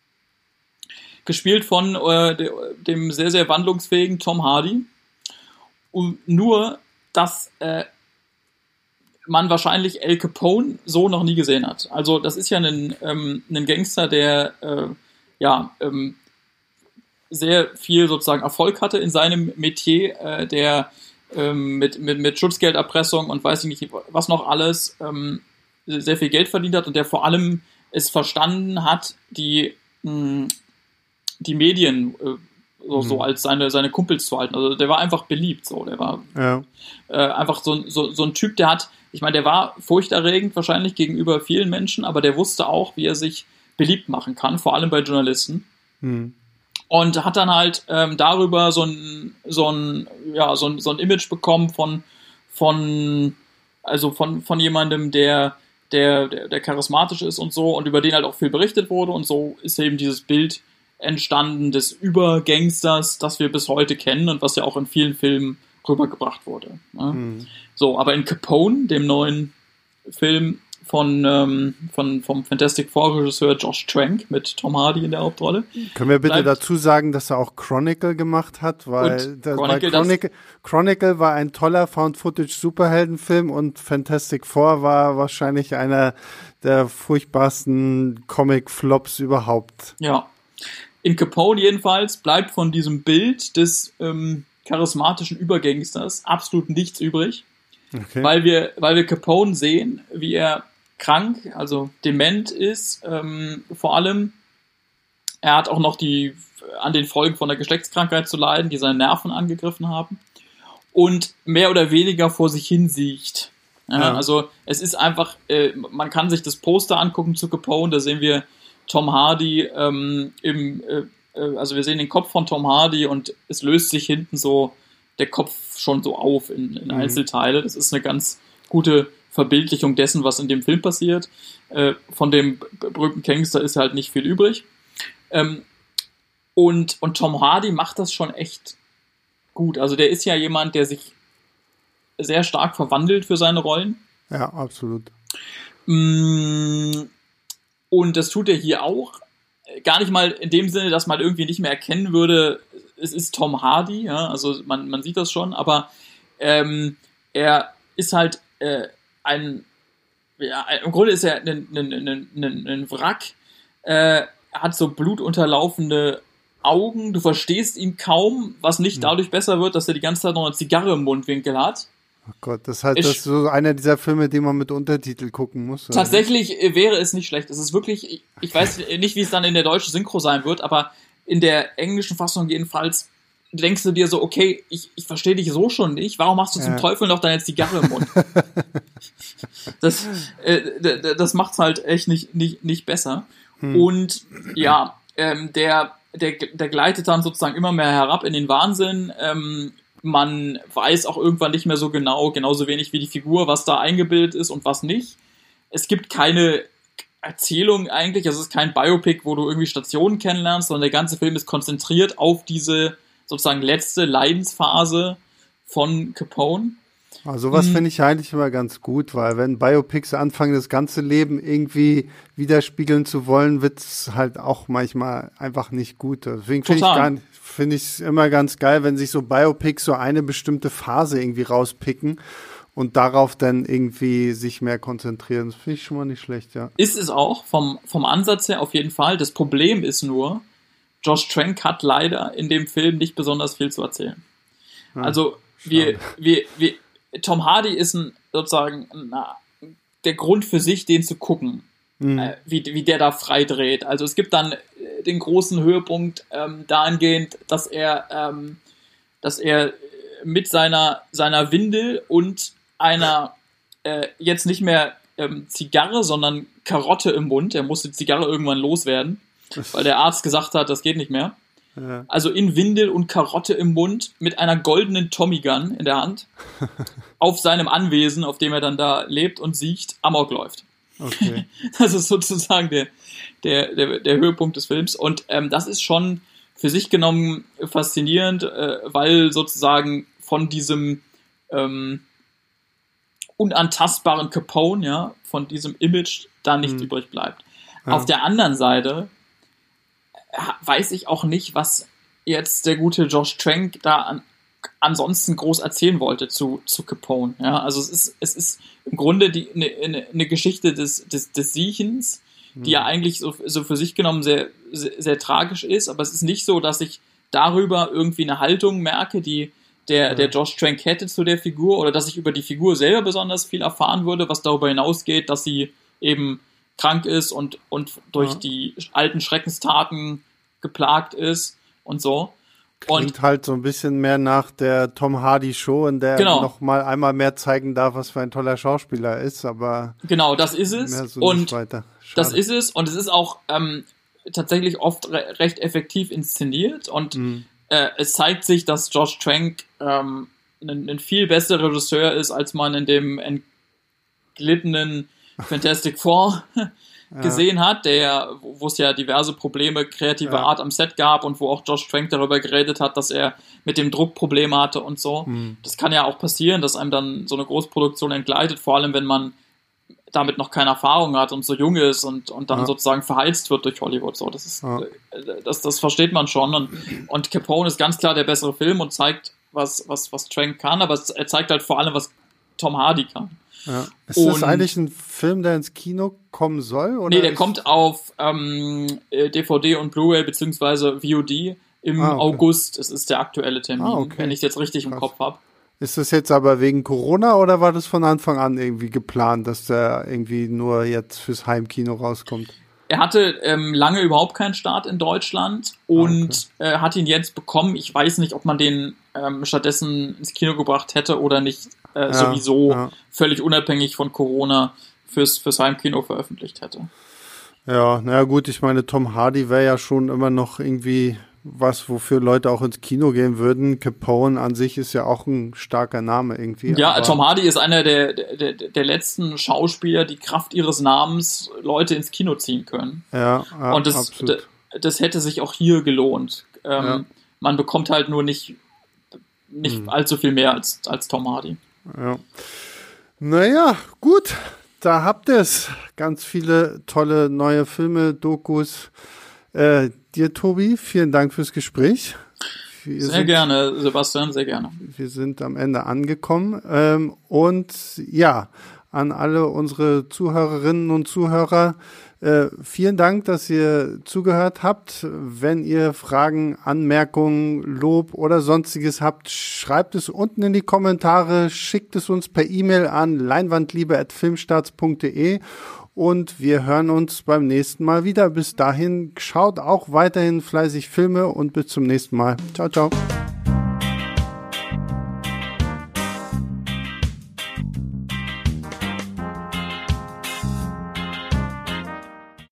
Gespielt von äh, de, dem sehr, sehr wandlungsfähigen Tom Hardy. Und nur, dass äh, man wahrscheinlich Al Capone so noch nie gesehen hat. Also das ist ja ein, ähm, ein Gangster, der äh, ja ähm, sehr viel sozusagen Erfolg hatte in seinem Metier, äh, der ähm, mit, mit, mit Schutzgelderpressung und weiß ich nicht, was noch alles ähm, sehr viel Geld verdient hat und der vor allem es verstanden hat, die mh, die Medien äh, so, mhm. so als seine, seine Kumpels zu halten. Also der war einfach beliebt, so. Der war
ja.
äh, einfach so, so, so ein Typ, der hat, ich meine, der war furchterregend wahrscheinlich gegenüber vielen Menschen, aber der wusste auch, wie er sich beliebt machen kann, vor allem bei Journalisten.
Mhm.
Und hat dann halt ähm, darüber so ein, so ein, ja, so ein, so ein Image bekommen von, von, also von, von jemandem, der, der, der, der charismatisch ist und so und über den halt auch viel berichtet wurde und so ist eben dieses Bild entstanden des Übergangsters, das wir bis heute kennen und was ja auch in vielen Filmen rübergebracht wurde. Ne? Mhm. So, aber in Capone, dem neuen Film von, ähm, von vom Fantastic Four Regisseur Josh Trank mit Tom Hardy in der Hauptrolle.
Können wir bitte bleibt, dazu sagen, dass er auch Chronicle gemacht hat, weil, das, Chronicle, weil Chronicle, Chronicle war ein toller Found-Footage-Superheldenfilm und Fantastic Four war wahrscheinlich einer der furchtbarsten Comic-Flops überhaupt.
Ja. In Capone jedenfalls bleibt von diesem Bild des ähm, charismatischen Übergangsters absolut nichts übrig. okay. weil wir, weil wir Capone sehen, wie er krank, also dement ist, ähm, vor allem. Er hat auch noch die an den Folgen von der Geschlechtskrankheit zu leiden, die seine Nerven angegriffen haben und mehr oder weniger vor sich hin siecht. Ja, ja. Also es ist einfach, äh, man kann sich das Poster angucken zu Capone, da sehen wir Tom Hardy ähm, im, äh, also wir sehen den Kopf von Tom Hardy und es löst sich hinten so der Kopf schon so auf in, in mhm. Einzelteile. Das ist eine ganz gute Verbildlichung dessen, was in dem Film passiert. Äh, von dem berühmten Gangster ist halt nicht viel übrig. Ähm, und, und Tom Hardy macht das schon echt gut. Also der ist ja jemand, der sich sehr stark verwandelt für seine Rollen.
Ja, absolut.
Und das tut er hier auch. Gar nicht mal in dem Sinne, dass man irgendwie nicht mehr erkennen würde, es ist Tom Hardy, ja, also man, man sieht das schon, aber ähm, er ist halt äh, ein, ja, im Grunde ist er ein, ein, ein, ein, ein Wrack, äh, er hat so blutunterlaufende Augen, du verstehst ihn kaum, was nicht dadurch besser wird, dass er die ganze Zeit noch eine Zigarre im Mundwinkel hat.
Oh Gott, das ist halt ich, das so einer dieser Filme, die man mit Untertitel gucken muss. Oder?
Tatsächlich wäre es nicht schlecht. Es ist wirklich, ich, ich weiß nicht, wie es dann in der deutschen Synchro sein wird, aber in der englischen Fassung jedenfalls denkst du dir so, okay, ich, ich verstehe dich so schon nicht, warum machst du ja. zum Teufel noch deine Zigarre im Mund? das äh, das macht's halt echt nicht, nicht, nicht besser. Hm. Und ja, ähm, der, der, der gleitet dann sozusagen immer mehr herab in den Wahnsinn. Ähm, man weiß auch irgendwann nicht mehr so genau, genauso wenig wie die Figur, was da eingebildet ist und was nicht. Es gibt keine Erzählung eigentlich, also es ist kein Biopic, wo du irgendwie Stationen kennenlernst, sondern der ganze Film ist konzentriert auf diese sozusagen letzte Leidensphase von Capone.
Also sowas hm. finde ich eigentlich immer ganz gut, weil wenn Biopics anfangen, das ganze Leben irgendwie widerspiegeln zu wollen, wird's halt auch manchmal einfach nicht gut. Deswegen finde ich gar finde ich es immer ganz geil, wenn sich so Biopics so eine bestimmte Phase irgendwie rauspicken und darauf dann irgendwie sich mehr konzentrieren. Das finde ich schon mal nicht schlecht, ja.
Ist es auch, vom, vom Ansatz her auf jeden Fall. Das Problem ist nur, Josh Trank hat leider in dem Film nicht besonders viel zu erzählen. Ja, also wir, wir, wir, Tom Hardy ist ein, sozusagen na, der Grund für sich, den zu gucken, mhm. äh, wie, wie der da frei dreht. Also es gibt dann äh, den großen Höhepunkt ähm, dahingehend, dass er, ähm, dass er mit seiner, seiner Windel und einer äh, jetzt nicht mehr ähm, Zigarre, sondern Karotte im Mund, er musste die Zigarre irgendwann loswerden, weil der Arzt gesagt hat, das geht nicht mehr. Ja. Also in Windel und Karotte im Mund mit einer goldenen Tommy Gun in der Hand auf seinem Anwesen, auf dem er dann da lebt und siecht, Amok läuft. Okay. Das ist sozusagen der, der, der, der Höhepunkt des Films und ähm, das ist schon für sich genommen faszinierend, äh, weil sozusagen von diesem ähm, unantastbaren Capone, ja, von diesem Image da nichts mhm. übrig bleibt. Ja. Auf der anderen Seite weiß ich auch nicht, was jetzt der gute Josh Trank da an, ansonsten groß erzählen wollte zu, zu Capone. Ja, also es ist, es ist im Grunde die, eine, eine Geschichte des, des, des Siechens, die mhm. ja eigentlich so, so für sich genommen sehr, sehr, sehr tragisch ist, aber es ist nicht so, dass ich darüber irgendwie eine Haltung merke, die der, ja. der Josh Trank hätte zu der Figur oder dass ich über die Figur selber besonders viel erfahren würde, was darüber hinausgeht, dass sie eben krank ist und, und durch ja. die alten Schreckenstaten geplagt ist und so.
Klingt und halt so ein bisschen mehr nach der Tom Hardy Show, in der genau. er noch mal einmal mehr zeigen darf, was für ein toller Schauspieler ist, aber
genau, das ist es.
Mehr so
und
nicht weiter.
Das ist es und es ist auch ähm, tatsächlich oft re- recht effektiv inszeniert und mhm. äh, es zeigt sich, dass Josh Trank ähm, ein, ein viel besserer Regisseur ist, als man in dem entglittenen Fantastic Four gesehen ja. hat, der, wo es ja diverse Probleme kreativer ja. Art am Set gab und wo auch Josh Trank darüber geredet hat, dass er mit dem Druck Probleme hatte und so. Mhm. Das kann ja auch passieren, dass einem dann so eine Großproduktion entgleitet, vor allem wenn man damit noch keine Erfahrung hat und so jung ist und, und dann ja. sozusagen verheizt wird durch Hollywood. So, das ist, ja. das, das versteht man schon. Und, und Capone ist ganz klar der bessere Film und zeigt, was, was, was Trank kann, aber er zeigt halt vor allem, was Tom Hardy kann.
Ja. Ist und, das eigentlich ein Film, der ins Kino kommen soll? Oder
nee, der kommt auf ähm, D V D und Blu-ray beziehungsweise V O D im ah, okay. August. Es ist der aktuelle Termin, ah, okay. wenn ich es jetzt richtig Krass. im Kopf habe.
Ist das jetzt aber wegen Corona oder war das von Anfang an irgendwie geplant, dass der irgendwie nur jetzt fürs Heimkino rauskommt?
Er hatte ähm, lange überhaupt keinen Start in Deutschland und okay. äh, hat ihn jetzt bekommen. Ich weiß nicht, ob man den ähm, stattdessen ins Kino gebracht hätte oder nicht äh, ja, sowieso ja. völlig unabhängig von Corona fürs, fürs Heimkino veröffentlicht hätte.
Ja, naja gut, ich meine, Tom Hardy wäre ja schon immer noch irgendwie was, wofür Leute auch ins Kino gehen würden. Capone an sich ist ja auch ein starker Name irgendwie.
Ja, aber Tom Hardy ist einer der, der, der letzten Schauspieler, die Kraft ihres Namens Leute ins Kino ziehen können.
Ja, ja
und das,
absolut.
das hätte sich auch hier gelohnt. Ähm,
ja.
Man bekommt halt nur nicht, nicht hm. allzu viel mehr als, als Tom Hardy.
Ja. Naja, gut. Da habt ihr es. Ganz viele tolle neue Filme, Dokus. Äh, dir, Tobi, vielen Dank fürs Gespräch. Wir
sehr
sind,
gerne, Sebastian, sehr gerne.
Wir sind am Ende angekommen. Ähm, und ja, an alle unsere Zuhörerinnen und Zuhörer, äh, vielen Dank, dass ihr zugehört habt. Wenn ihr Fragen, Anmerkungen, Lob oder sonstiges habt, schreibt es unten in die Kommentare, schickt es uns per E-Mail an leinwandliebe at filmstarts punkt de. Und wir hören uns beim nächsten Mal wieder. Bis dahin, schaut auch weiterhin fleißig Filme und bis zum nächsten Mal. Ciao, ciao.